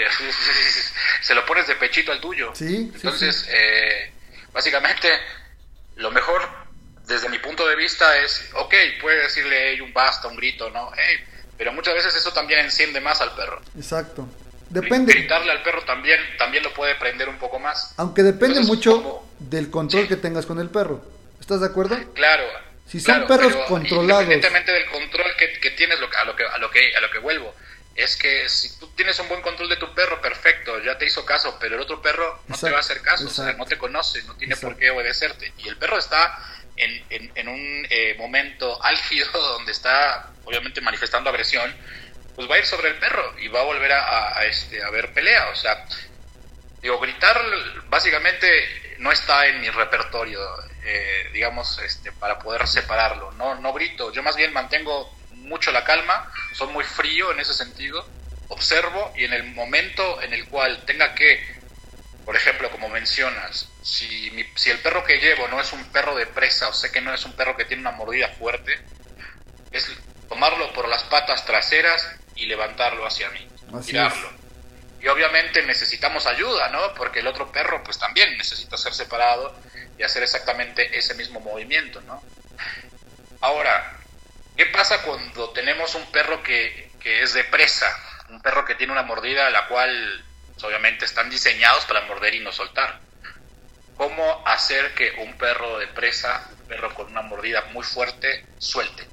se lo pones de pechito al tuyo. Sí, Entonces, sí, sí. Eh, básicamente, lo mejor, desde mi punto de vista, es, ok, puede decirle hey, un basta, un grito, ¿no? Hey, pero muchas veces eso también enciende más al perro. Exacto. Depende. Gritarle al perro también, también lo puede prender un poco más. Aunque depende Entonces, mucho como, del control sí. que tengas con el perro. ¿Estás de acuerdo? Claro. Si son claro, perros pero controlados. Independientemente del control que, que tienes, lo, a, lo que, a, lo que, a lo que vuelvo, es que si tú tienes un buen control de tu perro, perfecto, ya te hizo caso, pero el otro perro no exacto, te va a hacer caso, exacto. O sea, no te conoce, no tiene exacto. por qué obedecerte. Y el perro está en, en, en un eh, momento álgido donde está, obviamente, manifestando agresión, pues va a ir sobre el perro y va a volver a, a, a, este, a ver pelea. O sea, digo, gritar básicamente no está en mi repertorio, eh, digamos, este, para poder separarlo. No, no grito, yo más bien mantengo mucho la calma, soy muy frío en ese sentido, observo y en el momento en el cual tenga que, por ejemplo, como mencionas, si, mi, si el perro que llevo no es un perro de presa o sé que no es un perro que tiene una mordida fuerte, es tomarlo por las patas traseras y levantarlo hacia mí, Así tirarlo. Es. Y obviamente necesitamos ayuda, ¿no? Porque el otro perro pues también necesita ser separado y hacer exactamente ese mismo movimiento, ¿no? Ahora, ¿qué pasa cuando tenemos un perro que, que es de presa? Un perro que tiene una mordida, la cual pues, obviamente están diseñados para morder y no soltar. ¿Cómo hacer que un perro de presa, un perro con una mordida muy fuerte, suelte?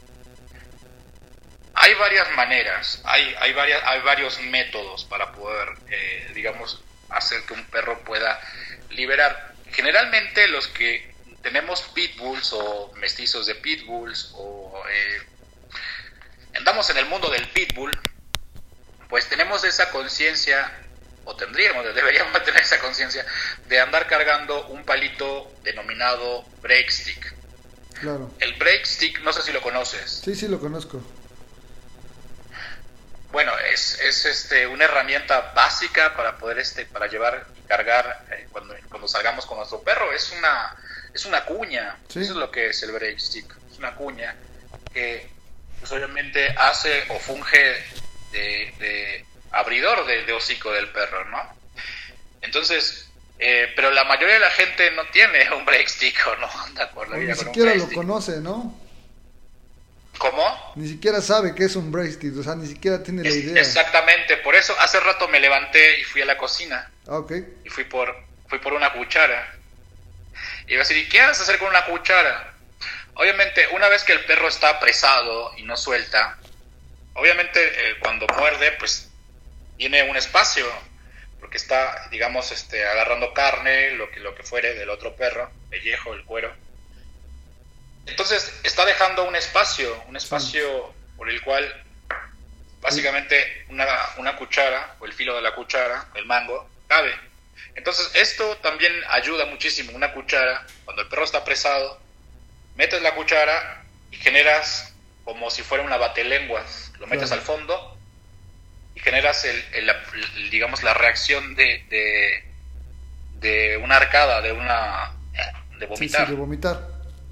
Hay varias maneras, hay, hay, varias, hay varios métodos para poder, eh, digamos, hacer que un perro pueda liberar. Generalmente los que tenemos pitbulls o mestizos de pitbulls o... Eh, andamos en el mundo del pitbull, pues tenemos esa conciencia, o tendríamos, deberíamos tener esa conciencia, de andar cargando un palito denominado break stick. Claro. El break stick, no sé si lo conoces. Sí, sí, lo conozco. Bueno, es, es este, una herramienta básica para poder este, para llevar y cargar eh, cuando, cuando salgamos con nuestro perro. Es una, es una cuña, ¿sí? Eso es lo que es el break stick, es una cuña que pues obviamente hace o funge de, de abridor de, de hocico del perro, ¿no? Entonces, eh, pero la mayoría de la gente no tiene un break stick o no anda por la vida con un break stick. Ni siquiera lo conoce, ¿no? ¿Cómo? Ni siquiera sabe qué es un break stick, o sea, ni siquiera tiene es, la idea. Exactamente, por eso hace rato me levanté y fui a la cocina. Okay. Y fui por, fui por una cuchara. Y iba a decir, ¿y qué vas a hacer con una cuchara? Obviamente, una vez que el perro está apresado y no suelta, obviamente eh, cuando muerde, pues tiene un espacio, porque está, digamos, este, agarrando carne, lo que, lo que fuere del otro perro, pellejo, el cuero. Entonces está dejando un espacio, un espacio sí. por el cual básicamente una, una cuchara, o el filo de la cuchara, el mango, cabe. Entonces esto también ayuda muchísimo, una cuchara, cuando el perro está apresado, metes la cuchara y generas como si fuera una batelenguas, lo metes claro. al fondo y generas, el, el, el, digamos, la reacción de, de, de una arcada, de una de vomitar. Sí, sí, de vomitar.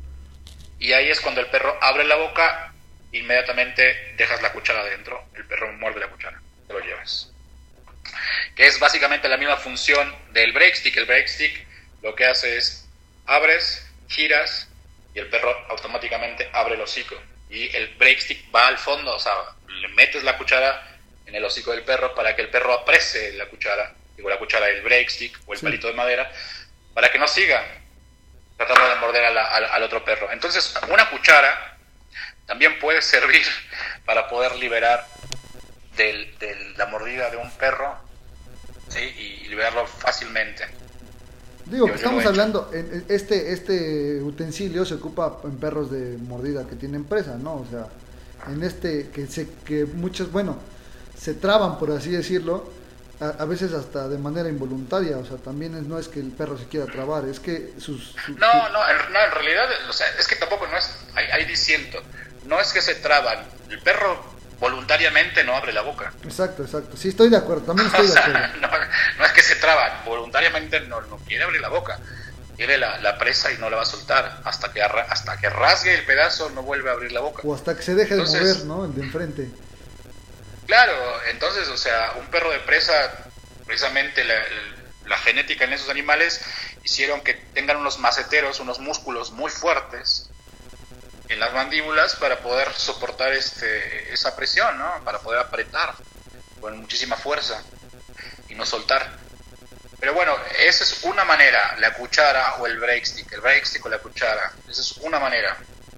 Y ahí es cuando el perro abre la boca, inmediatamente dejas la cuchara adentro, el perro muerde la cuchara, te lo llevas. Que es básicamente la misma función del break stick. El break stick lo que hace es, abres, giras, y el perro automáticamente abre el hocico. Y el break stick va al fondo, o sea, le metes la cuchara en el hocico del perro para que el perro aprese la cuchara, digo la cuchara del break stick o el sí. palito de madera, para que no siga tratando de morder a la, a, al otro perro. Entonces, una cuchara también puede servir para poder liberar de del, la mordida de un perro, ¿sí? Y liberarlo fácilmente. Digo, yo, estamos yo hablando, en este este utensilio se ocupa en perros de mordida que tienen presa, ¿no? O sea, en este que se que muchos, bueno, se traban, por así decirlo, a, a veces hasta de manera involuntaria, o sea, también es, no es que el perro se quiera trabar, es que sus... Su, no, su... no, en, no, en realidad, o sea, es que tampoco no es, ahí, ahí diciendo, no es que se traban, el perro voluntariamente no abre la boca. Exacto, exacto, sí, estoy de acuerdo, también estoy de acuerdo. no, no es que se traban, voluntariamente no, no quiere abrir la boca, quiere la, la presa y no la va a soltar, hasta que, arra, hasta que rasgue el pedazo no vuelve a abrir la boca. O hasta que se deje entonces, de mover, ¿no? El de enfrente. Claro, entonces, o sea, un perro de presa, precisamente la, la genética en esos animales hicieron que tengan unos maceteros, unos músculos muy fuertes en las mandíbulas para poder soportar este esa presión, ¿no? Para poder apretar con muchísima fuerza y no soltar. Pero bueno, esa es una manera, la cuchara o el breakstick, el breakstick o la cuchara, esa es una manera.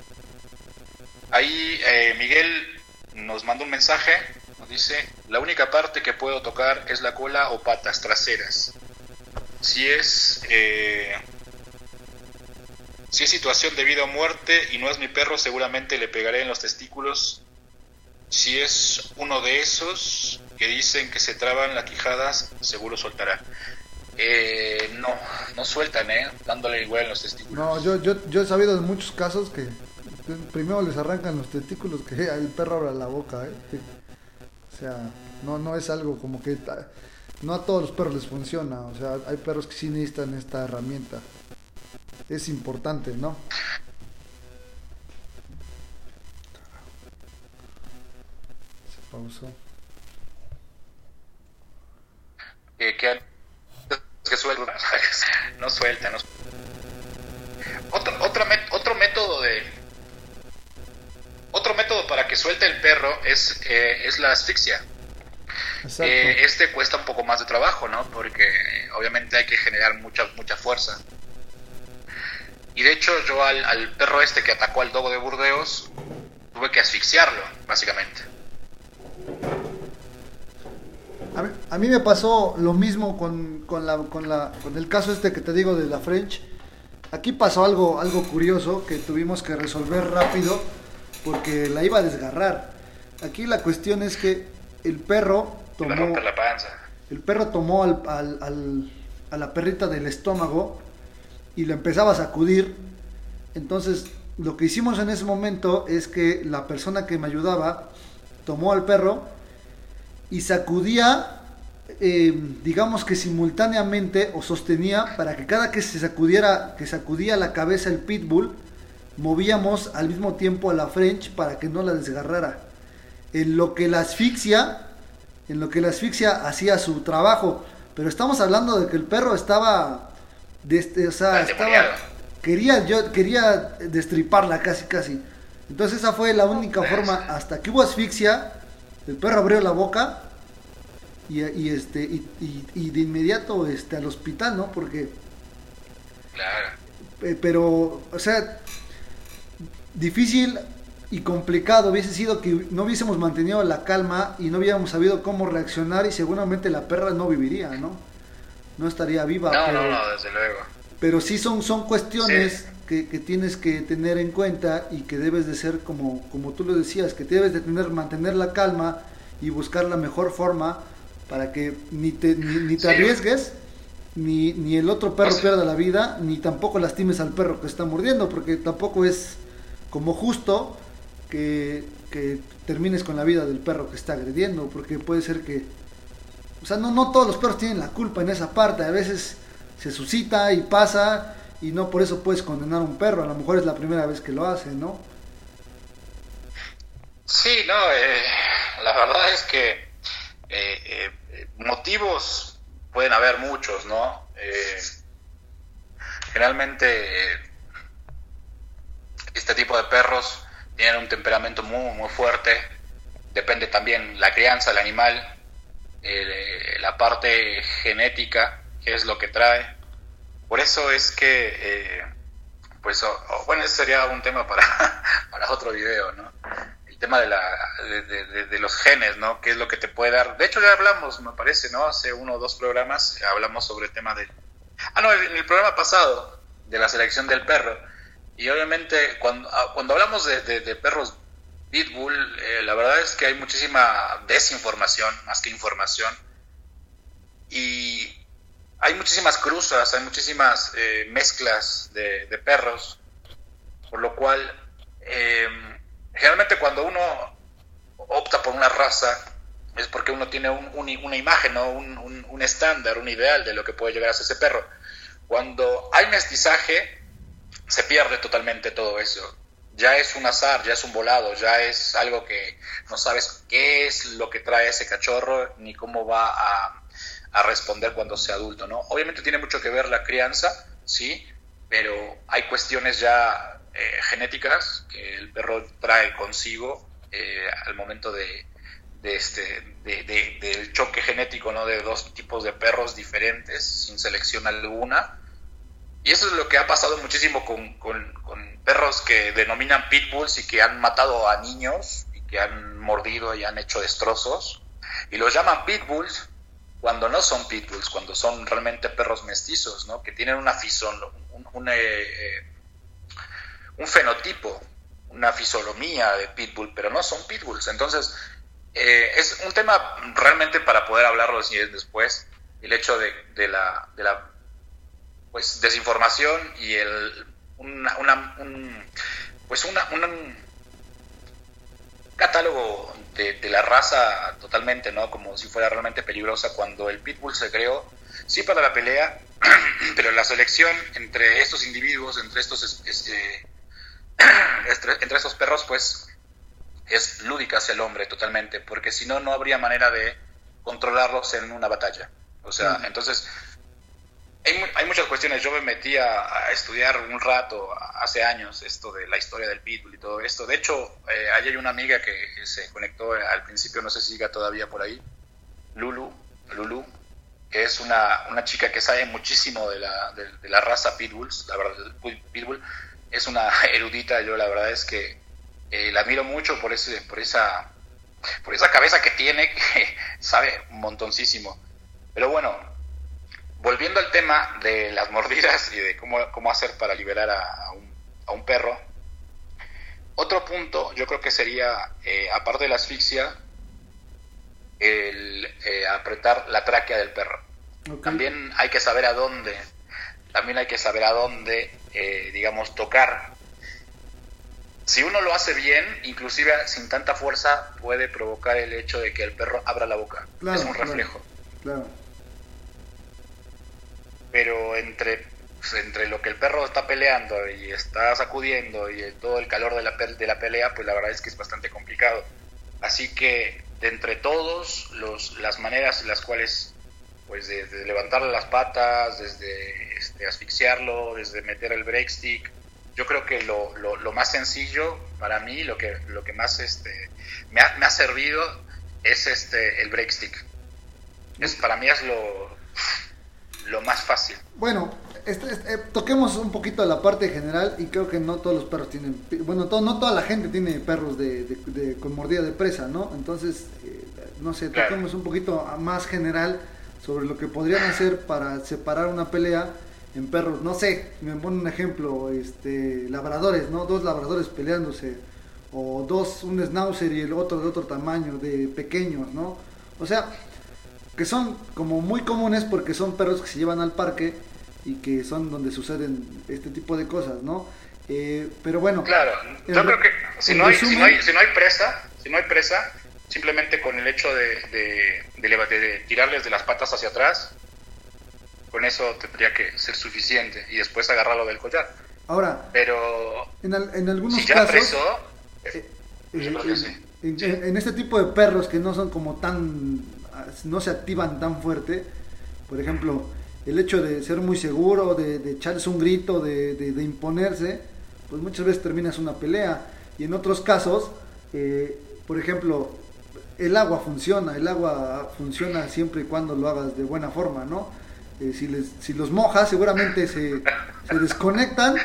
Ahí eh, Miguel nos manda un mensaje, nos dice, la única parte que puedo tocar es la cola o patas traseras. Si es eh, si es situación de vida o muerte y no es mi perro, seguramente le pegaré en los testículos. Si es uno de esos que dicen que se traban las quijadas, seguro soltará. Eh, no, no sueltan, eh, dándole igual en los testículos. No, yo, yo, yo he sabido de muchos casos que primero les arrancan los testículos que el perro abra la boca, eh. O sea, no, no es algo como que no a todos los perros les funciona, o sea, hay perros que sí necesitan esta herramienta. Es importante, ¿no? Se pausó. Eh, que, que suelta, no suelta, no. Otro, otro, otro método de otro método para que suelte el perro es eh, es la asfixia. Eh, este cuesta un poco más de trabajo, ¿no? Porque obviamente hay que generar mucha mucha fuerza. Y de hecho yo al, al perro este que atacó al dogo de Burdeos tuve que asfixiarlo, básicamente. A mí, a mí me pasó lo mismo con, con, la, con, la, con el caso este que te digo de la French. Aquí pasó algo, algo curioso que tuvimos que resolver rápido porque la iba a desgarrar. Aquí la cuestión es que el perro tomó, iba a romper la panza. El perro tomó al, al, al, a la perrita del estómago y lo empezaba a sacudir. Entonces lo que hicimos en ese momento es que la persona que me ayudaba tomó al perro y sacudía, eh, digamos que simultáneamente, o sostenía para que cada que se sacudiera, que sacudía la cabeza el pitbull, movíamos al mismo tiempo a la French para que no la desgarrara. En lo que la asfixia, en lo que la asfixia hacía su trabajo, pero estamos hablando de que el perro estaba de este, o sea, estaba, quería yo quería destriparla casi casi. Entonces esa fue la única forma. Hasta que hubo asfixia, el perro abrió la boca y, y este y, y, y de inmediato este al hospital, ¿no? Porque claro. Eh, pero, o sea, difícil y complicado hubiese sido que no hubiésemos mantenido la calma y no hubiéramos sabido cómo reaccionar y seguramente la perra no viviría, ¿no? No estaría viva. No, pero, no, no, desde luego. Pero sí son, son cuestiones sí. que, que tienes que tener en cuenta y que debes de ser como, como tú lo decías, que debes de tener, mantener la calma y buscar la mejor forma para que ni te, ni, ni te sí. arriesgues, ni, ni el otro perro pues, pierda la vida, ni tampoco lastimes al perro que está mordiendo, porque tampoco es como justo que, que termines con la vida del perro que está agrediendo, porque puede ser que, o sea, no, no todos los perros tienen la culpa en esa parte, a veces se suscita y pasa y no por eso puedes condenar a un perro, a lo mejor es la primera vez que lo hace, ¿no? Sí, no, eh, la verdad es que eh, eh, motivos pueden haber muchos, ¿no? Eh, generalmente eh, este tipo de perros tienen un temperamento muy, muy fuerte, depende también la crianza del animal, eh, la parte genética, que es lo que trae. Por eso es que, eh, pues, oh, oh, bueno, ese sería un tema para, para otro video, ¿no? el tema de, la, de, de, de los genes, ¿no? ¿Qué es lo que te puede dar? De hecho, ya hablamos, me parece, ¿no? Hace uno o dos programas hablamos sobre el tema de... Ah, no, en el programa pasado, de la selección del perro. Y obviamente, cuando, cuando hablamos de, de, de perros pitbull, eh, la verdad es que hay muchísima desinformación, más que información. Y hay muchísimas cruzas, hay muchísimas eh, mezclas de, de perros, por lo cual... Eh, generalmente cuando uno opta por una raza es porque uno tiene un, un, una imagen, ¿no? un, un, un estándar, un ideal de lo que puede llegar a ser ese perro. Cuando hay mestizaje se pierde totalmente todo eso. Ya es un azar, ya es un volado, ya es algo que no sabes qué es lo que trae ese cachorro ni cómo va a, a responder cuando sea adulto, ¿no? Obviamente tiene mucho que ver la crianza, sí, pero hay cuestiones ya Eh, genéticas que el perro trae consigo eh, al momento de, de este de, de, del choque genético, ¿no? De dos tipos de perros diferentes sin selección alguna, y eso es lo que ha pasado muchísimo con, con, con perros que denominan pitbulls y que han matado a niños y que han mordido y han hecho destrozos y los llaman pitbulls cuando no son pitbulls, cuando son realmente perros mestizos, ¿no? Que tienen una fisón, un, un, eh, un fenotipo, una fisonomía de pitbull, pero no son pitbulls. Entonces, eh, es un tema realmente para poder hablarlo después, el hecho de, de la, de la pues, desinformación y el una, una, un, pues una, una, un catálogo de, de la raza totalmente, ¿no? Como si fuera realmente peligrosa, cuando el pitbull se creó, sí, para la pelea, pero la selección entre estos individuos, entre estos... Este, entre esos perros, pues es lúdica hacia el hombre totalmente, porque si no, no habría manera de controlarlos en una batalla. O sea, mm. entonces hay, hay muchas cuestiones. Yo me metí a, a estudiar un rato hace años esto de la historia del pitbull y todo esto. De hecho, eh, ahí hay una amiga que se conectó al principio, no sé si siga todavía por ahí, Lulu, Lulu, que es una, una chica que sabe muchísimo de la, de, de la raza pitbulls, la verdad, del pitbull. Es una erudita, yo la verdad es que eh, la admiro mucho por ese, por esa, por esa cabeza que tiene, que sabe un montoncísimo. Pero bueno, volviendo al tema de las mordidas y de cómo, cómo hacer para liberar a, a, un, a un perro, otro punto yo creo que sería, eh, aparte de la asfixia, el eh, apretar la tráquea del perro. Okay. También hay que saber a dónde, también hay que saber a dónde Eh, digamos, tocar. Si uno lo hace bien, inclusive sin tanta fuerza, puede provocar el hecho de que el perro abra la boca. Claro, es un reflejo. Claro, claro. Pero entre, pues, entre lo que el perro está peleando y está sacudiendo y el, todo el calor de la, de la pelea, pues la verdad es que es bastante complicado. Así que de entre todos los, las maneras en las cuales, pues desde levantarle las patas, desde este, asfixiarlo, desde meter el breakstick, yo creo que lo, lo, lo más sencillo para mí, lo que, lo que más este, me, ha, me ha servido es este, el breakstick. Es, para mí es lo, lo más fácil. Bueno, este, este, toquemos un poquito la parte general, y creo que no todos los perros tienen, bueno, todo, no toda la gente tiene perros de, de, de, con mordida de presa, ¿no? Entonces, eh, no sé, toquemos claro. un poquito más general sobre lo que podrían hacer para separar una pelea en perros. No sé, me pone un ejemplo, este, labradores, ¿no? Dos labradores peleándose, o dos, un schnauzer y el otro de otro tamaño, de pequeños, ¿no? O sea, que son como muy comunes porque son perros que se llevan al parque y que son donde suceden este tipo de cosas, ¿no? Eh, pero bueno. Claro, yo en, creo que si no, hay, resumen, si, no hay, si no hay presa, si no hay presa, simplemente con el hecho de, de, de, de, de tirarles de las patas hacia atrás, con eso tendría que ser suficiente, y después agarrarlo del collar. Ahora, pero en, al, en algunos si ya casos, preso, eh, eh, eh, sí. en, sí. en este tipo de perros que no son como tan, no se activan tan fuerte, por ejemplo, el hecho de ser muy seguro, de, de echarse un grito, de, de, de imponerse, pues muchas veces terminas una pelea. Y en otros casos, eh, por ejemplo, el agua funciona, el agua funciona siempre y cuando lo hagas de buena forma, ¿no? Eh, si, les, si los mojas seguramente se, se desconectan,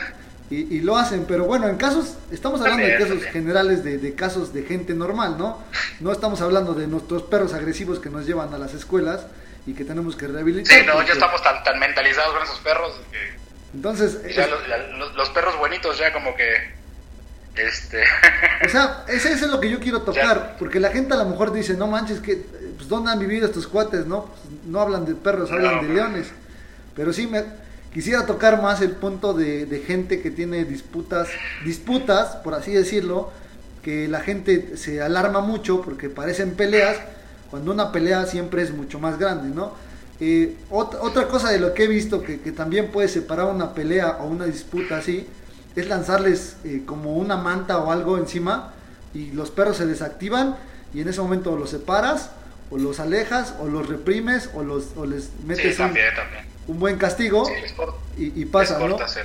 y, y lo hacen, pero bueno, en casos, estamos hablando También, de casos también. generales, de, de casos de gente normal, ¿no? No estamos hablando de nuestros perros agresivos que nos llevan a las escuelas y que tenemos que rehabilitar. Sí, no, porque- ya estamos tan, tan mentalizados con esos perros que Entonces, ya es- los, ya los- los perros buenitos ya como que, este, o sea, ese, ese es lo que yo quiero tocar, porque la gente a lo mejor dice, no manches, que, pues, ¿dónde han vivido estos cuates, no? Pues, no hablan de perros, hablan No, de no. leones. Pero sí, me quisiera tocar más el punto de, de gente que tiene disputas, disputas, por así decirlo, que la gente se alarma mucho porque parecen peleas, cuando una pelea siempre es mucho más grande, ¿no? Eh, ot- otra cosa de lo que he visto que, que también puede separar una pelea o una disputa así, es lanzarles eh, como una manta o algo encima y los perros se desactivan y en ese momento los separas o los alejas o los reprimes o, los, o les sí, metes un, también, también. un buen castigo Sí, les cort- y, y pasa, les ¿no? cortas el...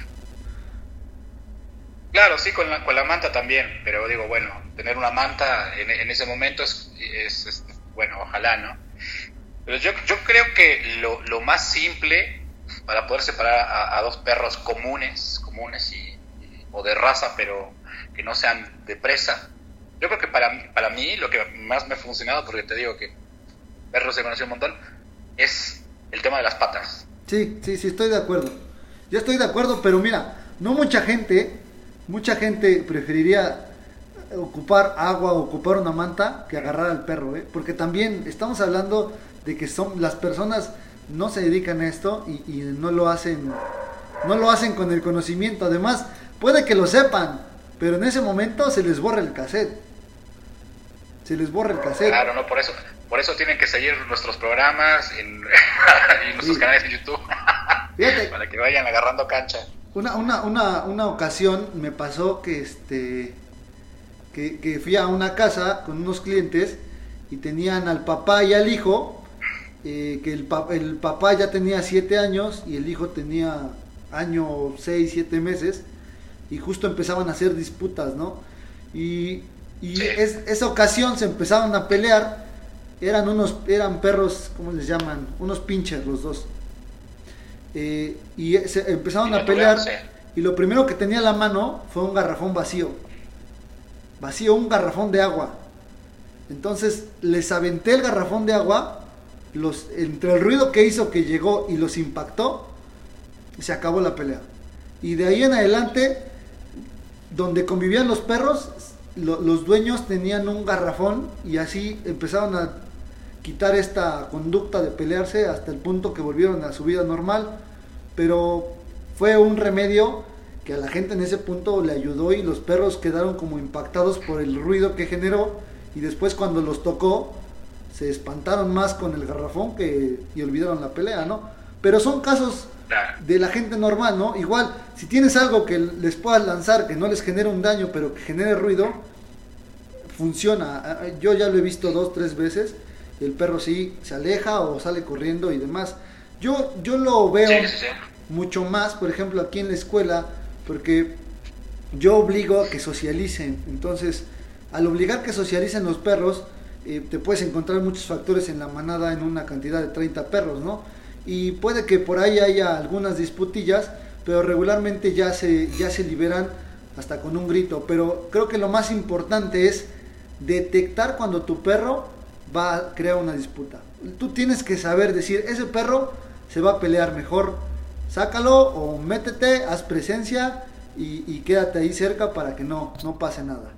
Claro, sí, con la, con la manta también, pero digo, bueno, tener una manta en, en ese momento es, es, es, bueno, ojalá, ¿no? Pero yo, yo creo que lo, lo más simple para poder separar a, a dos perros comunes, comunes y, y- o de raza, pero que no sean de presa, yo creo que para, mí- para mí lo que más me ha funcionado, porque te digo que perros se conoce un montón, es el tema de las patas. Sí, sí, sí, estoy de acuerdo. Yo estoy de acuerdo, pero mira, no mucha gente, mucha gente preferiría ocupar agua o ocupar una manta que agarrar al perro, ¿eh? Porque también estamos hablando de que son las personas no se dedican a esto y, y no lo hacen, no lo hacen con el conocimiento. Además, puede que lo sepan, pero en ese momento se les borra el cassette. Se les borra el cassette. Claro, no, por eso, por eso tienen que seguir nuestros programas en, y nuestros Sí. canales de YouTube Fíjate, para que vayan agarrando cancha. Una, una, una, una ocasión me pasó que este que, que fui a una casa con unos clientes y tenían al papá y al hijo, eh, que el, pa- el papá ya tenía siete años y el hijo tenía año seis, siete meses y justo empezaban a hacer disputas, ¿no? Y, y Sí. es, esa ocasión se empezaron a pelear, eran unos, eran perros, ¿cómo les llaman? Unos pinchers los dos. Eh, y se empezaron Y a lo pelear tuvieron, sí. y lo primero que tenía a la mano fue un garrafón vacío, vacío, un garrafón de agua. Entonces les aventé el garrafón de agua, los, entre el ruido que hizo que llegó y los impactó, se acabó la pelea. Y de ahí en adelante, donde convivían los perros, lo- los dueños tenían un garrafón y así empezaron a quitar esta conducta de pelearse hasta el punto que volvieron a su vida normal. Pero fue un remedio que a la gente en ese punto le ayudó y los perros quedaron como impactados por el ruido que generó y después cuando los tocó se espantaron más con el garrafón que y olvidaron la pelea, ¿no? Pero son casos Claro. de la gente normal, ¿no? Igual, si tienes algo que les puedas lanzar que no les genere un daño, pero que genere ruido, funciona. Yo ya lo he visto dos, tres veces. El perro sí se aleja o sale corriendo y demás. Yo, yo lo veo Sí, sí, sí. mucho más, por ejemplo, aquí en la escuela, porque yo obligo a que socialicen. Entonces, al obligar que socialicen los perros, eh, te puedes encontrar muchos factores en la manada en una cantidad de treinta perros, ¿no? Y puede que por ahí haya algunas disputillas, pero regularmente ya se, ya se liberan hasta con un grito. Pero creo que lo más importante es detectar cuando tu perro va a crear una disputa. Tú tienes que saber decir, ese perro se va a pelear, mejor sácalo o métete, haz presencia y, y quédate ahí cerca para que no, no pase nada.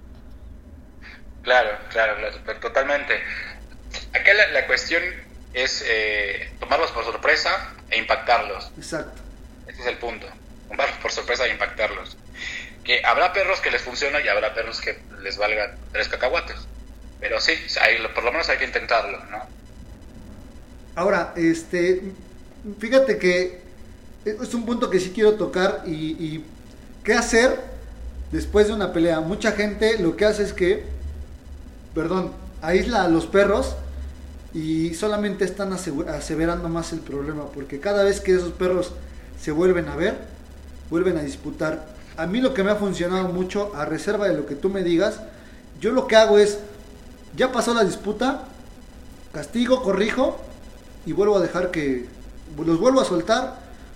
Claro, claro, claro, pero totalmente. Acá la, la cuestión es eh, tomarlos por sorpresa e impactarlos. Exacto. Ese es el punto. Tomarlos por sorpresa e impactarlos. Que habrá perros que les funciona y habrá perros que les valgan tres cacahuates. Pero sí, hay, por lo menos hay que intentarlo, ¿no? Ahora, este, fíjate que es un punto que sí quiero tocar y, y qué hacer después de una pelea. Mucha gente lo que hace es que, perdón, aísla a los perros y solamente están asegu- aseverando más el problema, porque cada vez que esos perros se vuelven a ver, vuelven a disputar. A mí lo que me ha funcionado mucho, a reserva de lo que tú me digas, yo lo que hago es, ya pasó la disputa, castigo, corrijo y vuelvo a dejar que, los vuelvo a soltar,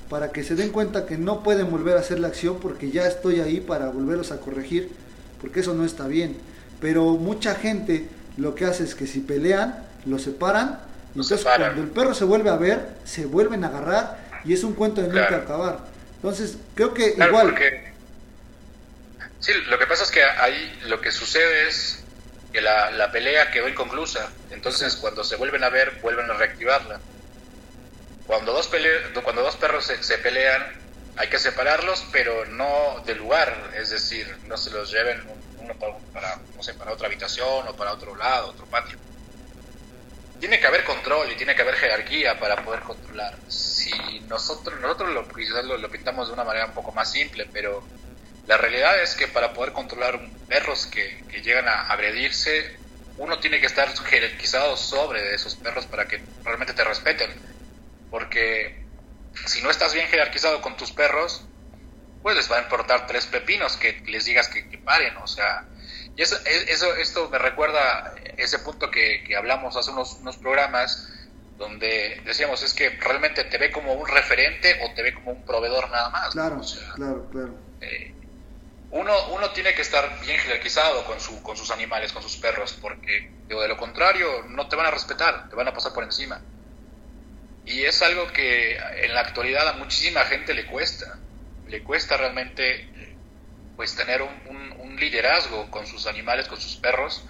para que se den cuenta que no pueden volver a hacer la acción, porque ya estoy ahí para volverlos a corregir, porque eso no está bien. Pero mucha gente lo que hace es que si pelean, los separan, y entonces separan. Cuando el perro se vuelve a ver, se vuelven a agarrar, y es un cuento de nunca Claro. acabar. Entonces, creo que Claro, igual... porque sí, lo que pasa es que ahí lo que sucede es que la, la pelea quedó inconclusa. Entonces, cuando se vuelven a ver, vuelven a reactivarla. Cuando dos, pele- cuando dos perros se, se pelean, hay que separarlos, pero no del lugar. Es decir, no se los lleven uno para, para, no sé, para otra habitación o para otro lado, otro patio. Tiene que haber control y tiene que haber jerarquía para poder controlar. Si nosotros nosotros lo, quizás lo, lo pintamos de una manera un poco más simple, pero la realidad es que para poder controlar perros que, que llegan a agredirse, uno tiene que estar jerarquizado sobre esos perros para que realmente te respeten. Porque si no estás bien jerarquizado con tus perros, pues les va a importar tres pepinos que les digas que, que paren, o sea... Y eso, eso, esto me recuerda ese punto que, que hablamos hace unos, unos programas donde decíamos, es que realmente te ve como un referente o te ve como un proveedor nada más. Claro, ¿no? O sea, claro, claro. Eh, uno, uno tiene que estar bien jerarquizado con, su, con sus animales, con sus perros, porque digo, de lo contrario no te van a respetar, te van a pasar por encima. Y es algo que en la actualidad a muchísima gente le cuesta, le cuesta realmente pues tener un, un, un liderazgo con sus animales, con sus perros,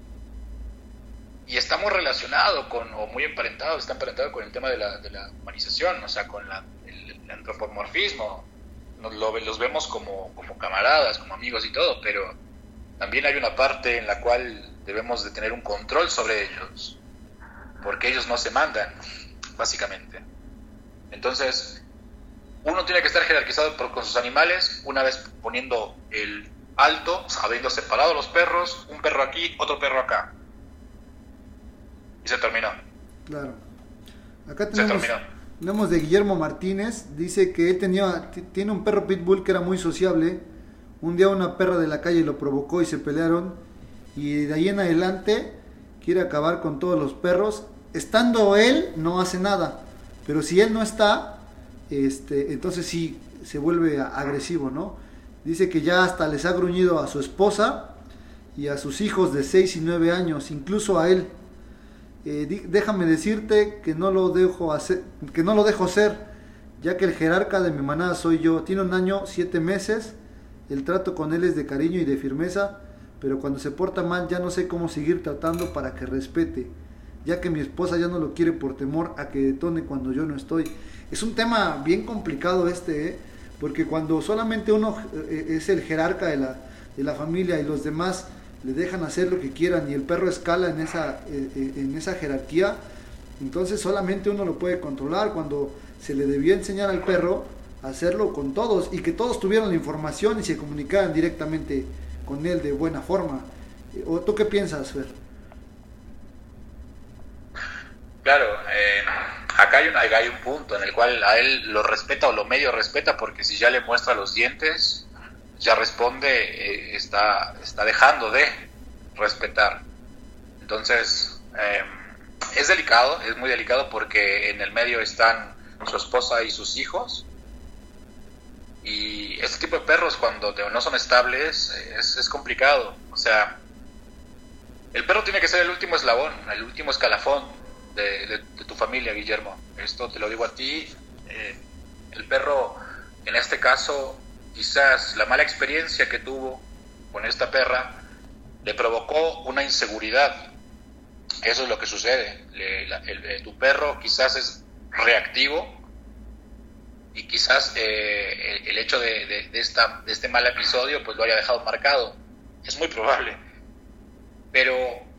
y está muy relacionado con, o muy emparentado, está emparentado con el tema de la, de la humanización, o sea, con la, el, el antropomorfismo. Nos lo, los vemos como, como camaradas, como amigos y todo, pero también hay una parte en la cual debemos de tener un control sobre ellos, porque ellos no se mandan, básicamente. Entonces, uno tiene que estar jerarquizado por, con sus animales, una vez poniendo el alto, habiendo separado los perros, un perro aquí, otro perro acá. Y se terminó. Claro. Acá Se tenemos, terminó. tenemos de Guillermo Martínez, dice que él tenía, t- tiene un perro pitbull que era muy sociable. Un día una perra de la calle lo provocó y se pelearon, y de ahí en adelante quiere acabar con todos los perros. Estando él, no hace nada, pero si él no está, este, entonces sí se vuelve a- agresivo, ¿no? Dice que ya hasta les ha gruñido a su esposa y a sus hijos de seis y nueve años, incluso a él. Eh, di- déjame decirte que no lo dejo hacer, que no lo dejo ser, ya que el jerarca de mi manada soy yo. Tiene un año, siete meses, el trato con él es de cariño y de firmeza, pero cuando se porta mal ya no sé cómo seguir tratando para que respete, ya que mi esposa ya no lo quiere por temor a que detone cuando yo no estoy. Es un tema bien complicado este, ¿eh? Porque cuando solamente uno eh, es el jerarca de la, de la familia y los demás le dejan hacer lo que quieran y el perro escala en esa, eh, eh, en esa jerarquía, entonces solamente uno lo puede controlar, cuando se le debía enseñar al perro a hacerlo con todos y que todos tuvieran la información y se comunicaran directamente con él de buena forma. ¿O tú qué piensas, Fer? Claro, eh, acá hay, un, acá hay un punto en el cual a él lo respeta o lo medio respeta, porque si ya le muestra los dientes, ya responde, eh, está, está dejando de respetar. Entonces, eh, es delicado, es muy delicado, porque en el medio están su esposa y sus hijos, y este tipo de perros cuando no son estables es, es complicado. O sea, el perro tiene que ser el último eslabón, el último escalafón de, de, de tu familia, Guillermo. Esto te lo digo a ti. Eh, el perro, en este caso, quizás la mala experiencia que tuvo con esta perra le provocó una inseguridad. Eso es lo que sucede. Le, la, el, el, tu perro quizás es reactivo, y quizás eh, el, el hecho de, de, de, esta, de este mal episodio pues lo haya dejado marcado. Es muy probable. Pero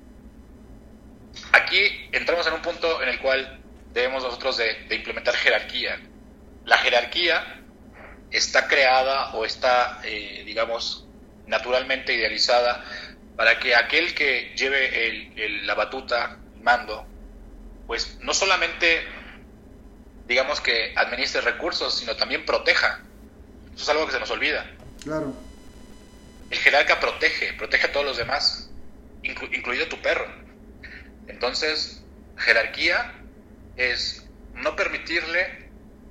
aquí entramos en un punto en el cual debemos nosotros de, de implementar jerarquía. La jerarquía está creada o está, eh, digamos, naturalmente idealizada para que aquel que lleve el, el, la batuta, el mando, pues no solamente, digamos, que administre recursos, sino también proteja. Eso es algo que se nos olvida. Claro. El jerarca protege, protege a todos los demás, inclu- incluido tu perro. Entonces, jerarquía es no permitirle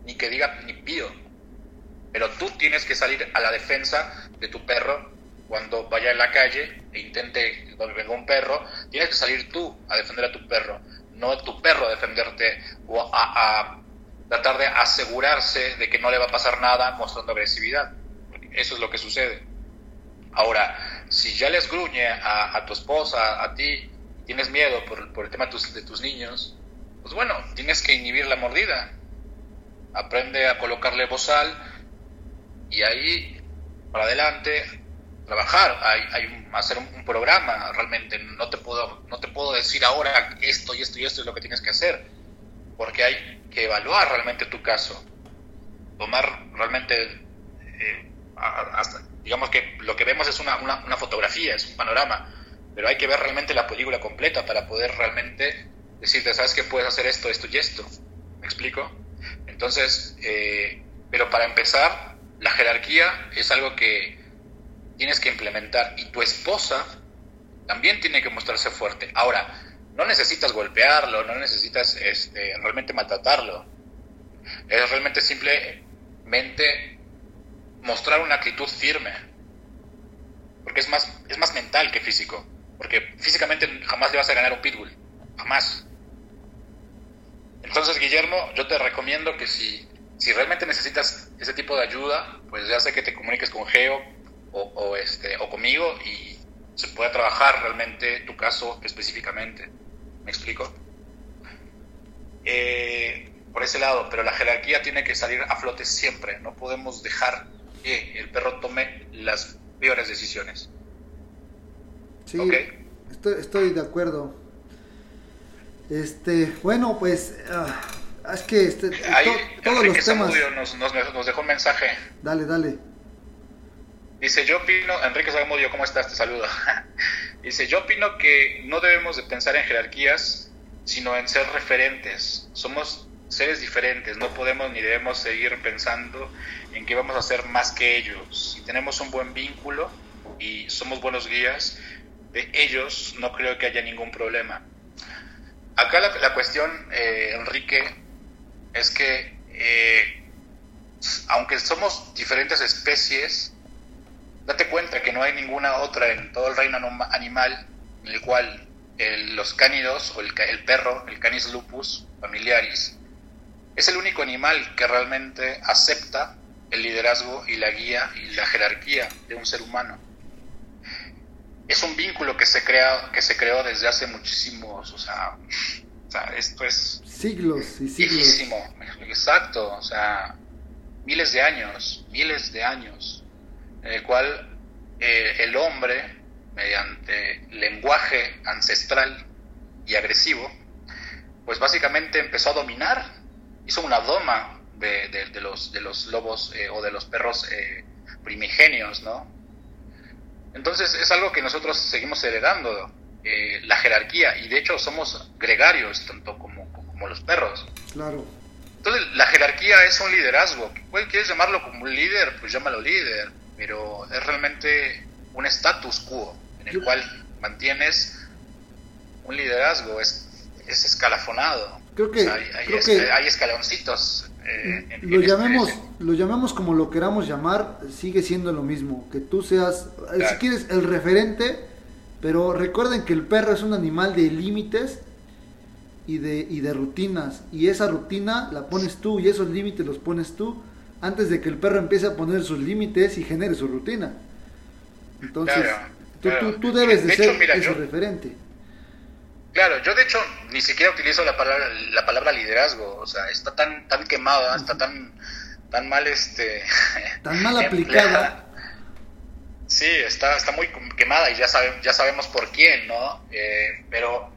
ni que diga ni pío. Pero tú tienes que salir a la defensa de tu perro cuando vaya en la calle e intente, cuando venga un perro, tienes que salir tú a defender a tu perro, no tu perro a defenderte o a, a tratar de asegurarse de que no le va a pasar nada mostrando agresividad. Eso es lo que sucede. Ahora, si ya les gruñe a, a tu esposa, a ti, tienes miedo por, por el tema de tus, de tus niños, pues bueno, tienes que inhibir la mordida. Aprende a colocarle bozal y ahí, para adelante, trabajar, hay, hay un, hacer un, un programa. Realmente no te puedo no te puedo decir ahora esto y esto y esto es lo que tienes que hacer, porque hay que evaluar realmente tu caso, tomar realmente eh, hasta, digamos que lo que vemos es una, una, una fotografía, es un panorama, pero hay que ver realmente la película completa para poder realmente decirte, sabes que puedes hacer esto, esto y esto. ¿Me explico? Entonces, eh, pero para empezar, la jerarquía es algo que tienes que implementar, y tu esposa también tiene que mostrarse fuerte. Ahora, no necesitas golpearlo, no necesitas este, realmente maltratarlo. Es realmente simplemente mostrar una actitud firme, porque es más, es más mental que físico, porque físicamente jamás le vas a ganar un pitbull, jamás. Entonces, Guillermo, yo te recomiendo que si, si realmente necesitas ese tipo de ayuda, pues ya sé que te comuniques con Geo o, o, este, o conmigo y se pueda trabajar realmente tu caso específicamente. ¿Me explico? Eh, por ese lado, pero la jerarquía tiene que salir a flote siempre. No podemos dejar que el perro tome las peores decisiones. Sí, ¿Okay? estoy, estoy de acuerdo. Este, bueno, pues uh, es que este, Ahí, to, todos Enrique los temas. Zamudio nos, nos, nos dejó un mensaje. Dale, dale. Dice, yo opino, Enrique Zamudio, ¿cómo estás? Te saludo. Dice, yo opino que no debemos de pensar en jerarquías, sino en ser referentes. Somos seres diferentes, no podemos ni debemos seguir pensando en que vamos a ser más que ellos. Si tenemos un buen vínculo y somos buenos guías de ellos, no creo que haya ningún problema. Acá la, la cuestión, eh, Enrique, es que eh, aunque somos diferentes especies, date cuenta que no hay ninguna otra en todo el reino animal en el cual el, los cánidos o el, el perro, el Canis lupus familiaris, es el único animal que realmente acepta el liderazgo y la guía y la jerarquía de un ser humano. Es un vínculo que se crea, que se creó desde hace muchísimos, o sea, o sea esto es siglos y siglos. Viejísimo, exacto, o sea, miles de años, miles de años, en el cual eh, el hombre, mediante lenguaje ancestral y agresivo, pues básicamente empezó a dominar, hizo una doma de, de, de los de los lobos eh, o de los perros eh, primigenios, ¿no? Entonces es algo que nosotros seguimos heredando, eh, la jerarquía, y de hecho somos gregarios tanto como, como los perros. Claro. Entonces la jerarquía es un liderazgo. ¿Quieres llamarlo como un líder? Pues llámalo líder, pero es realmente un status quo en el Yo... cual mantienes un liderazgo, es, es escalafonado. Creo que, o sea, hay, hay, creo es, que hay escaloncitos. Eh, en, lo en llamemos este, lo llamemos como lo queramos llamar, sigue siendo lo mismo, que tú seas, claro, si quieres, el referente, pero recuerden que el perro es un animal de límites y de y de rutinas, y esa rutina la pones tú y esos límites los pones tú antes de que el perro empiece a poner sus límites y genere su rutina. Entonces, claro, tú, claro. tú, tú debes de, de hecho, ser mira, ese yo, referente. Claro, yo de hecho ni siquiera utilizo la palabra la palabra liderazgo, o sea, está tan tan quemada, está tan tan mal este tan mal aplicada. Sí, está está muy quemada y ya sabe, ya sabemos por quién, ¿no? Eh, pero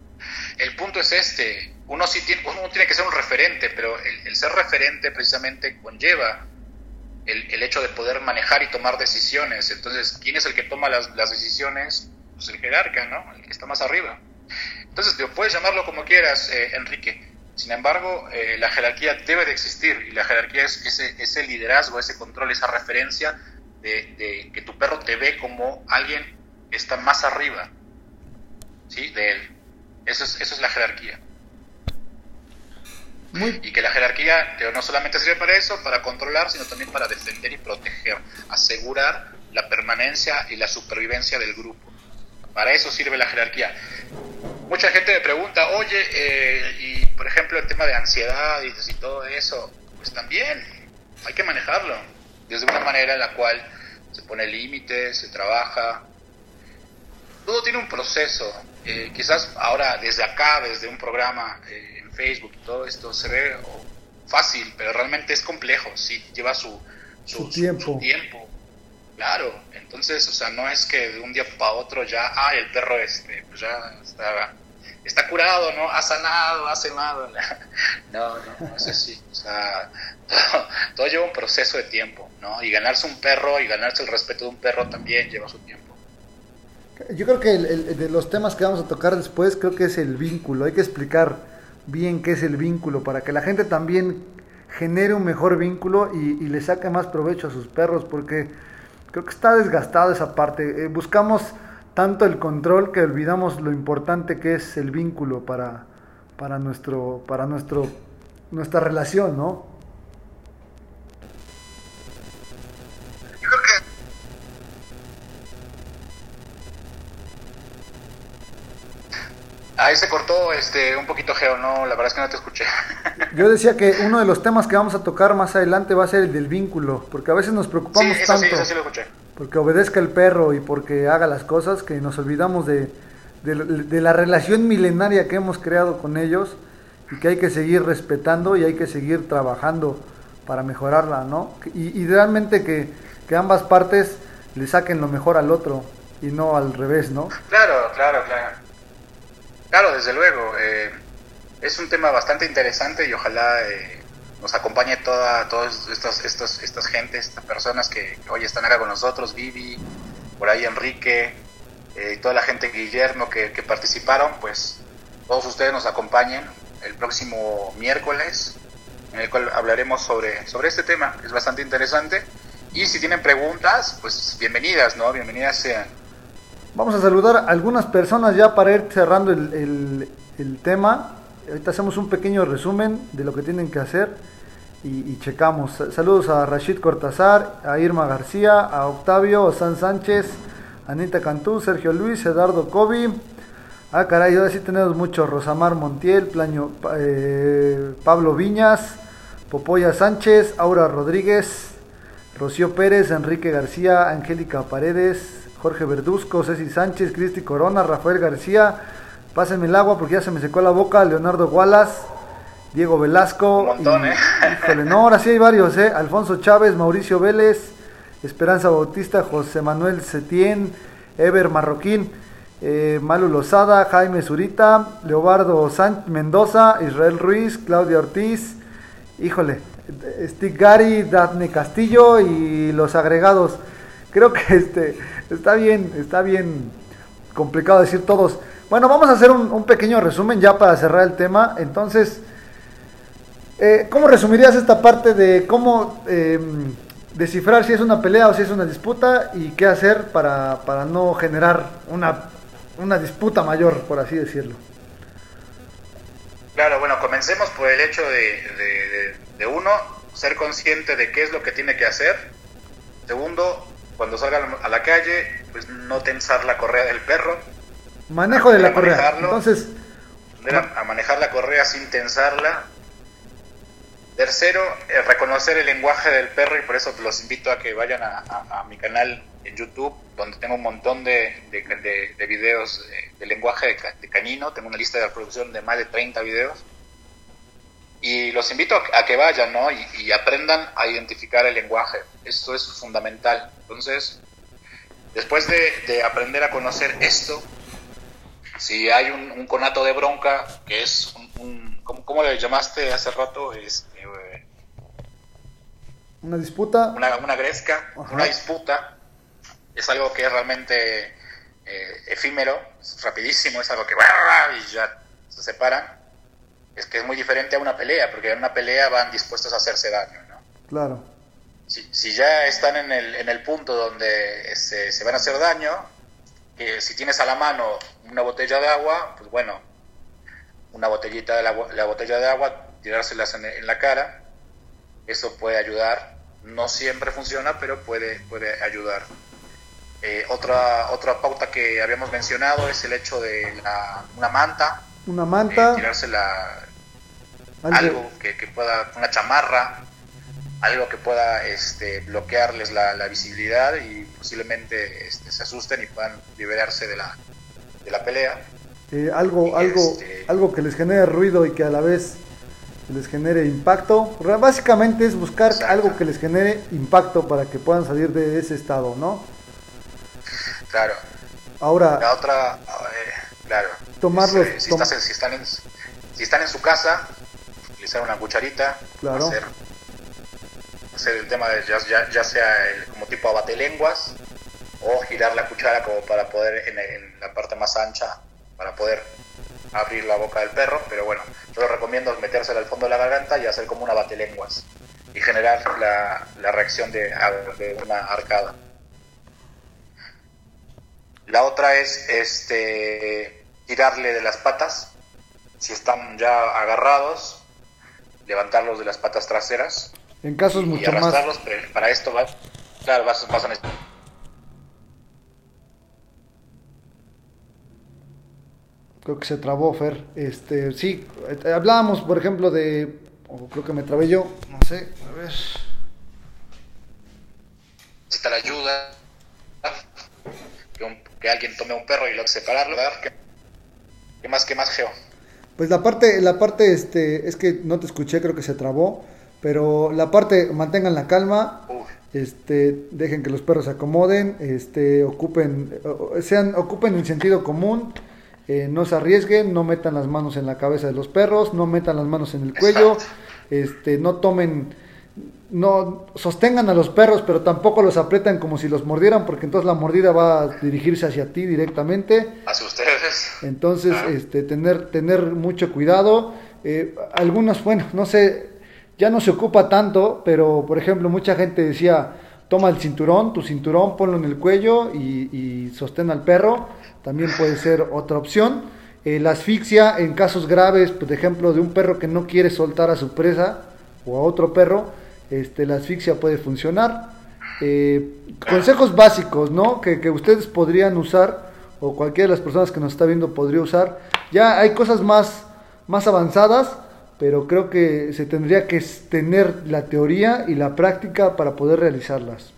el punto es este, uno sí tiene, uno tiene que ser un referente, pero el, el ser referente precisamente conlleva el, el hecho de poder manejar y tomar decisiones. Entonces, ¿quién es el que toma las, las decisiones? Pues el jerarca, ¿no? El que está más arriba. Entonces, puedes llamarlo como quieras, eh, Enrique. Sin embargo, eh, la jerarquía debe de existir, y la jerarquía es ese, ese liderazgo, ese control, esa referencia de, de que tu perro te ve como alguien que está más arriba, ¿sí? De él. Eso es, eso es la jerarquía. Muy... Y que la jerarquía que no solamente sirve para eso, para controlar, sino también para defender y proteger, asegurar la permanencia y la supervivencia del grupo. Para eso sirve la jerarquía. Mucha gente me pregunta, oye, eh, y por ejemplo el tema de ansiedad y, y todo eso, pues también hay que manejarlo desde una manera en la cual se pone límites, se trabaja. Todo tiene un proceso. Eh, quizás ahora desde acá, desde un programa eh, en Facebook y todo esto se ve oh, fácil, pero realmente es complejo. Sí, lleva su, su, su tiempo. Su, su tiempo. Claro. Entonces, o sea, no es que de un día para otro ya, ah, el perro este, pues ya está, está curado, ¿no? Ha sanado, ha sanado. No, no, no es así. O sea, todo, todo lleva un proceso de tiempo, ¿no? Y ganarse un perro y ganarse el respeto de un perro también lleva su tiempo. Yo creo que el, el, de los temas que vamos a tocar después, creo que es el vínculo. Hay que explicar bien qué es el vínculo para que la gente también genere un mejor vínculo y, y le saque más provecho a sus perros, porque creo que está desgastada esa parte. Eh, buscamos tanto el control que olvidamos lo importante que es el vínculo para, para, nuestro, para nuestro, nuestra relación, ¿no? Ahí se cortó este un poquito, Geo, no, la verdad es que no te escuché. Yo decía que uno de los temas que vamos a tocar más adelante va a ser el del vínculo, porque a veces nos preocupamos sí, eso tanto sí, eso sí lo escuché. porque obedezca el perro y porque haga las cosas, que nos olvidamos de, de, de la relación milenaria que hemos creado con ellos y que hay que seguir respetando y hay que seguir trabajando para mejorarla, ¿no? Y, y realmente que, que ambas partes le saquen lo mejor al otro y no al revés, ¿no? Claro, claro, claro. Claro, desde luego. Eh, es un tema bastante interesante y ojalá eh, nos acompañe toda, todas estas, estas, estas gentes, estas personas que, que hoy están acá con nosotros, Vivi, por ahí Enrique, eh, toda la gente, Guillermo, que, que participaron, pues todos ustedes nos acompañen el próximo miércoles, en el cual hablaremos sobre, sobre este tema, que es bastante interesante. Y si tienen preguntas, pues bienvenidas, ¿no? Bienvenidas sean. Vamos a saludar a algunas personas ya para ir cerrando el, el, el tema. Ahorita hacemos un pequeño resumen de lo que tienen que hacer y, y checamos. Saludos a Rashid Cortázar, a Irma García, a Octavio, a San Sánchez, Anita Cantú, Sergio Luis, Eduardo Cobi. Ah, caray, ahora sí tenemos muchos. Rosamar Montiel, Plaño, eh, Pablo Viñas, Popoya Sánchez, Aura Rodríguez, Rocío Pérez, Enrique García, Angélica Paredes, Jorge Verduzco, Ceci Sánchez, Cristi Corona, Rafael García, pásenme el agua porque ya se me secó la boca, Leonardo Wallace, Diego Velasco. Un montón, y, ¿eh? Híjole, no, ahora sí hay varios, ¿eh? Alfonso Chávez, Mauricio Vélez, Esperanza Bautista, José Manuel Setién, Ever Marroquín, eh, Malu Lozada, Jaime Zurita, Leobardo Sánchez Mendoza, Israel Ruiz, Claudia Ortiz, híjole, Steve Gary, Daphne Castillo y los agregados. Creo que este está bien, está bien complicado decir todos. Bueno, vamos a hacer un, un pequeño resumen ya para cerrar el tema. Entonces, eh, ¿cómo resumirías esta parte de cómo eh, descifrar si es una pelea o si es una disputa y qué hacer para, para no generar una, una disputa mayor, por así decirlo? Claro, bueno, comencemos por el hecho de, de, de, de uno, ser consciente de qué es lo que tiene que hacer. Segundo, cuando salga a la calle, pues no tensar la correa del perro. Manejo de la correa. Entonces, a, a manejar la correa sin tensarla. Tercero, eh, reconocer el lenguaje del perro, y por eso los invito a que vayan a, a, a mi canal en YouTube, donde tengo un montón de, de, de, de videos de, de lenguaje de, de canino. Tengo una lista de reproducción de más de treinta videos. Y los invito a que vayan, ¿no? Y, y aprendan a identificar el lenguaje. Esto es fundamental. Entonces, después de, de aprender a conocer esto, si hay un, un conato de bronca, que es un... un ¿cómo, ¿Cómo le llamaste hace rato? Es, eh, una disputa. Una, una gresca, Ajá. una disputa. Es algo que es realmente eh, efímero, es rapidísimo, es algo que... y ya se separan. Es que es muy diferente a una pelea, porque en una pelea van dispuestos a hacerse daño, ¿no? Claro. Si, si ya están en el, en el punto donde se, se van a hacer daño, que si tienes a la mano una botella de agua, pues bueno, una botellita de la, la botella de agua tirárselas en, en la cara. Eso puede ayudar, no siempre funciona, pero puede, puede ayudar. Eh, otra, otra pauta que habíamos mencionado es el hecho de la, una manta. Una manta. Eh, tirársela algo, algo que, que pueda, una chamarra, algo que pueda este, bloquearles la, la visibilidad y posiblemente este, se asusten y puedan liberarse de la, de la pelea. Eh, algo, y algo, este... algo que les genere ruido y que a la vez les genere impacto. Básicamente es buscar Exacto. algo que les genere impacto para que puedan salir de ese estado, ¿no? Claro. Ahora, la otra, eh, claro. Tomarlos, si, si, tom estás en, si, están en, si están en su casa, utilizar una cucharita, claro. hacer, hacer el tema de ya, ya, ya sea el, como tipo abatelenguas o girar la cuchara como para poder en, en la parte más ancha para poder abrir la boca del perro, pero bueno, yo lo recomiendo metérsela al fondo de la garganta y hacer como una batelenguas y generar la, la reacción de, de una arcada. La otra es este tirarle de las patas, si están ya agarrados, levantarlos de las patas traseras. En casos y, mucho y arrastrarlos, más. Pero para esto va, claro, vas, vas a necesitar. Creo que se trabó, Fer. Este, sí, hablábamos, por ejemplo, de, o creo que me trabé yo, no sé, a ver. Necesita la ayuda, que, un, que alguien tome un perro y lo separarlo. ¿Qué, qué más, qué más, Geo? Pues la parte, la parte, este, es que no te escuché, creo que se trabó, pero la parte, mantengan la calma, Uf. este, dejen que los perros se acomoden, este, ocupen, sean, ocupen el sentido común. Eh, no se arriesguen, no metan las manos en la cabeza de los perros, no metan las manos en el cuello, este, no tomen, no sostengan a los perros, pero tampoco los aprietan como si los mordieran, porque entonces la mordida va a dirigirse hacia ti directamente. Hacia ustedes. Entonces, ah. este, tener, tener mucho cuidado. Eh, algunos, bueno, no sé, ya no se ocupa tanto, pero por ejemplo, mucha gente decía, toma el cinturón, tu cinturón, ponlo en el cuello y, y sostén al perro. También puede ser otra opción. Eh, la asfixia en casos graves, por ejemplo, de un perro que no quiere soltar a su presa o a otro perro, este, la asfixia puede funcionar. Eh, consejos básicos, ¿no? Que, que ustedes podrían usar, o cualquiera de las personas que nos está viendo podría usar. Ya hay cosas más, más avanzadas, pero creo que se tendría que tener la teoría y la práctica para poder realizarlas.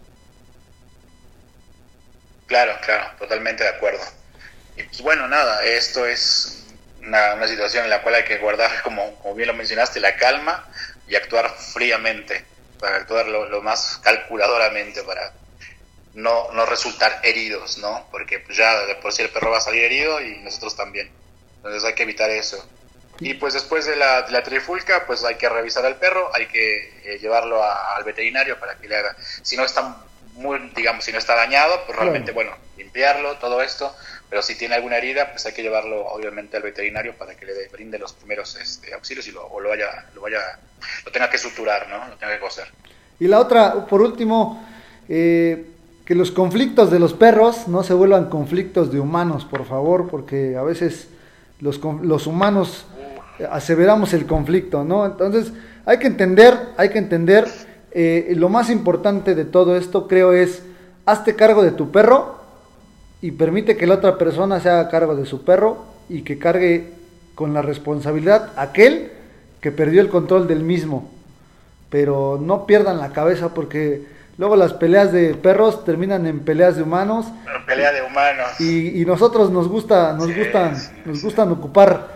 Claro, claro, totalmente de acuerdo. Y pues bueno, nada, esto es una, una situación en la cual hay que guardar, como, como bien lo mencionaste, la calma y actuar fríamente, para actuar lo, lo más calculadoramente para no, no resultar heridos, ¿no? Porque pues ya de por sí el perro va a salir herido y nosotros también. Entonces hay que evitar eso. Y pues después de la, de la trifulca, pues hay que revisar al perro, hay que eh, llevarlo a, al veterinario para que le haga, si no está muy, digamos, si no está dañado, pues realmente, bueno, limpiarlo, todo esto. Pero si tiene alguna herida, pues hay que llevarlo obviamente al veterinario para que le brinde los primeros este, auxilios y lo, o lo vaya, lo vaya, lo tenga que suturar, ¿no? Lo tenga que coser. Y la otra, por último, eh, que los conflictos de los perros no se vuelvan conflictos de humanos, por favor, porque a veces los, los humanos aseveramos el conflicto, ¿no? Entonces hay que entender, hay que entender, eh, lo más importante de todo esto, creo, es hazte cargo de tu perro y permite que la otra persona se haga cargo de su perro y que cargue con la responsabilidad aquel que perdió el control del mismo. Pero no pierdan la cabeza, porque luego las peleas de perros terminan en peleas de humanos. Pero pelea de humanos. Y, y nosotros nos gusta, nos sí, gustan, sí, nos sí. gustan ocupar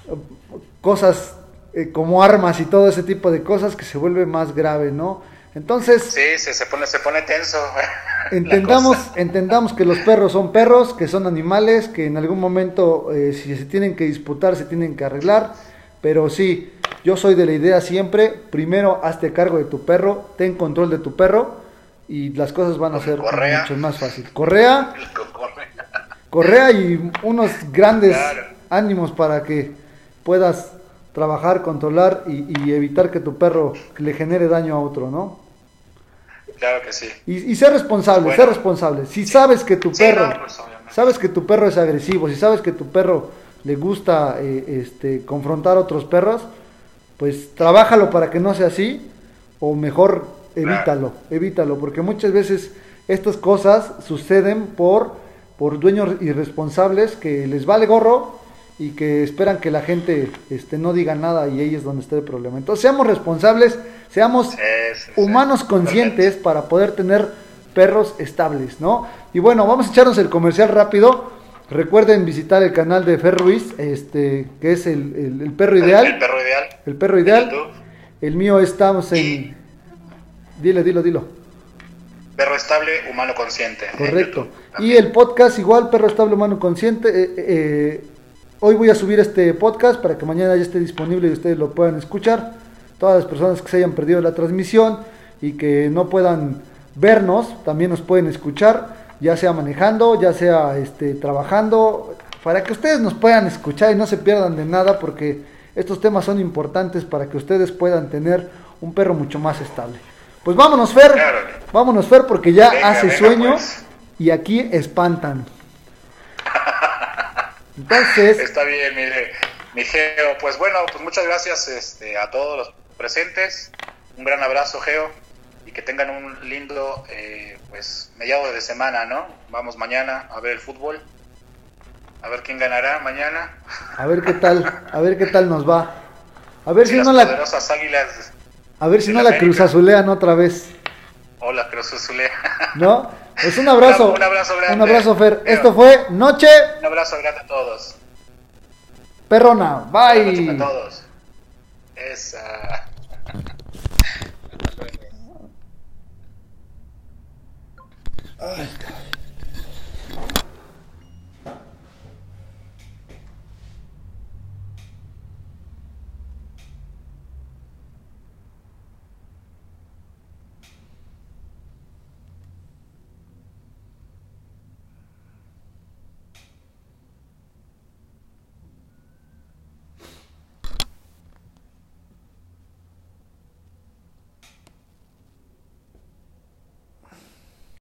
cosas eh, como armas y todo ese tipo de cosas que se vuelve más grave, ¿no? Entonces, sí, se, se pone, se pone tenso. Entendamos, entendamos que los perros son perros, que son animales, que en algún momento eh, si se tienen que disputar, se tienen que arreglar, pero sí, yo soy de la idea siempre, primero hazte cargo de tu perro, ten control de tu perro y las cosas van a ser correa. mucho más fáciles. Correa, correa y unos grandes claro. ánimos para que puedas trabajar, controlar y, y evitar que tu perro le genere daño a otro, ¿no? Claro que sí. Y, y ser responsable, bueno. ser responsable. Si sabes que tu sí, perro, no, pues, sabes que tu perro es agresivo, si sabes que tu perro le gusta eh, este, confrontar a otros perros, pues trabájalo para que no sea así, o mejor evítalo, evítalo, porque muchas veces estas cosas suceden por, por dueños irresponsables que les vale gorro y que esperan que la gente este, no diga nada, y ahí es donde está el problema. Entonces seamos responsables, seamos Sí, sí, humanos sí. conscientes Perfecto. para poder tener perros estables, ¿no? Y bueno, vamos a echarnos el comercial rápido. Recuerden visitar el canal de Fer Ruiz, este, que es el, el, el perro ideal. El, el perro ideal. El perro ideal. YouTube. El mío estamos en... Dile, dilo, dilo. Perro estable, humano consciente. en Correcto. YouTube Y también. el podcast igual, Perro Estable Humano Consciente. Eh, eh, hoy voy a subir este podcast para que mañana ya esté disponible y ustedes lo puedan escuchar. Todas las personas que se hayan perdido la transmisión y que no puedan vernos, también nos pueden escuchar, ya sea manejando, ya sea este, trabajando, para que ustedes nos puedan escuchar y no se pierdan de nada, porque estos temas son importantes para que ustedes puedan tener un perro mucho más estable. Pues vámonos, Fer, Claro. vámonos, Fer, porque ya Venga, hace venga, sueño pues. y aquí espantan. Entonces, Está bien, mire, mi Geo. Pues bueno, pues muchas gracias este, a todos los presentes. Un gran abrazo, Geo. Y que tengan un lindo eh, pues mediado de semana, ¿no? Vamos mañana a ver el fútbol. A ver quién ganará mañana. a ver qué tal, a ver qué tal nos va. A ver Si si las no la, poderosas águilas a ver si de no la la América. cruzazulean otra vez, o la Cruz Azulea. ¿no? Pues un abrazo, Un abrazo grande. un abrazo, Fer. Pero- Esto fue Noche Un abrazo grande a todos. Perrona. Buenas noches Bye. a todos. Esa. Ay,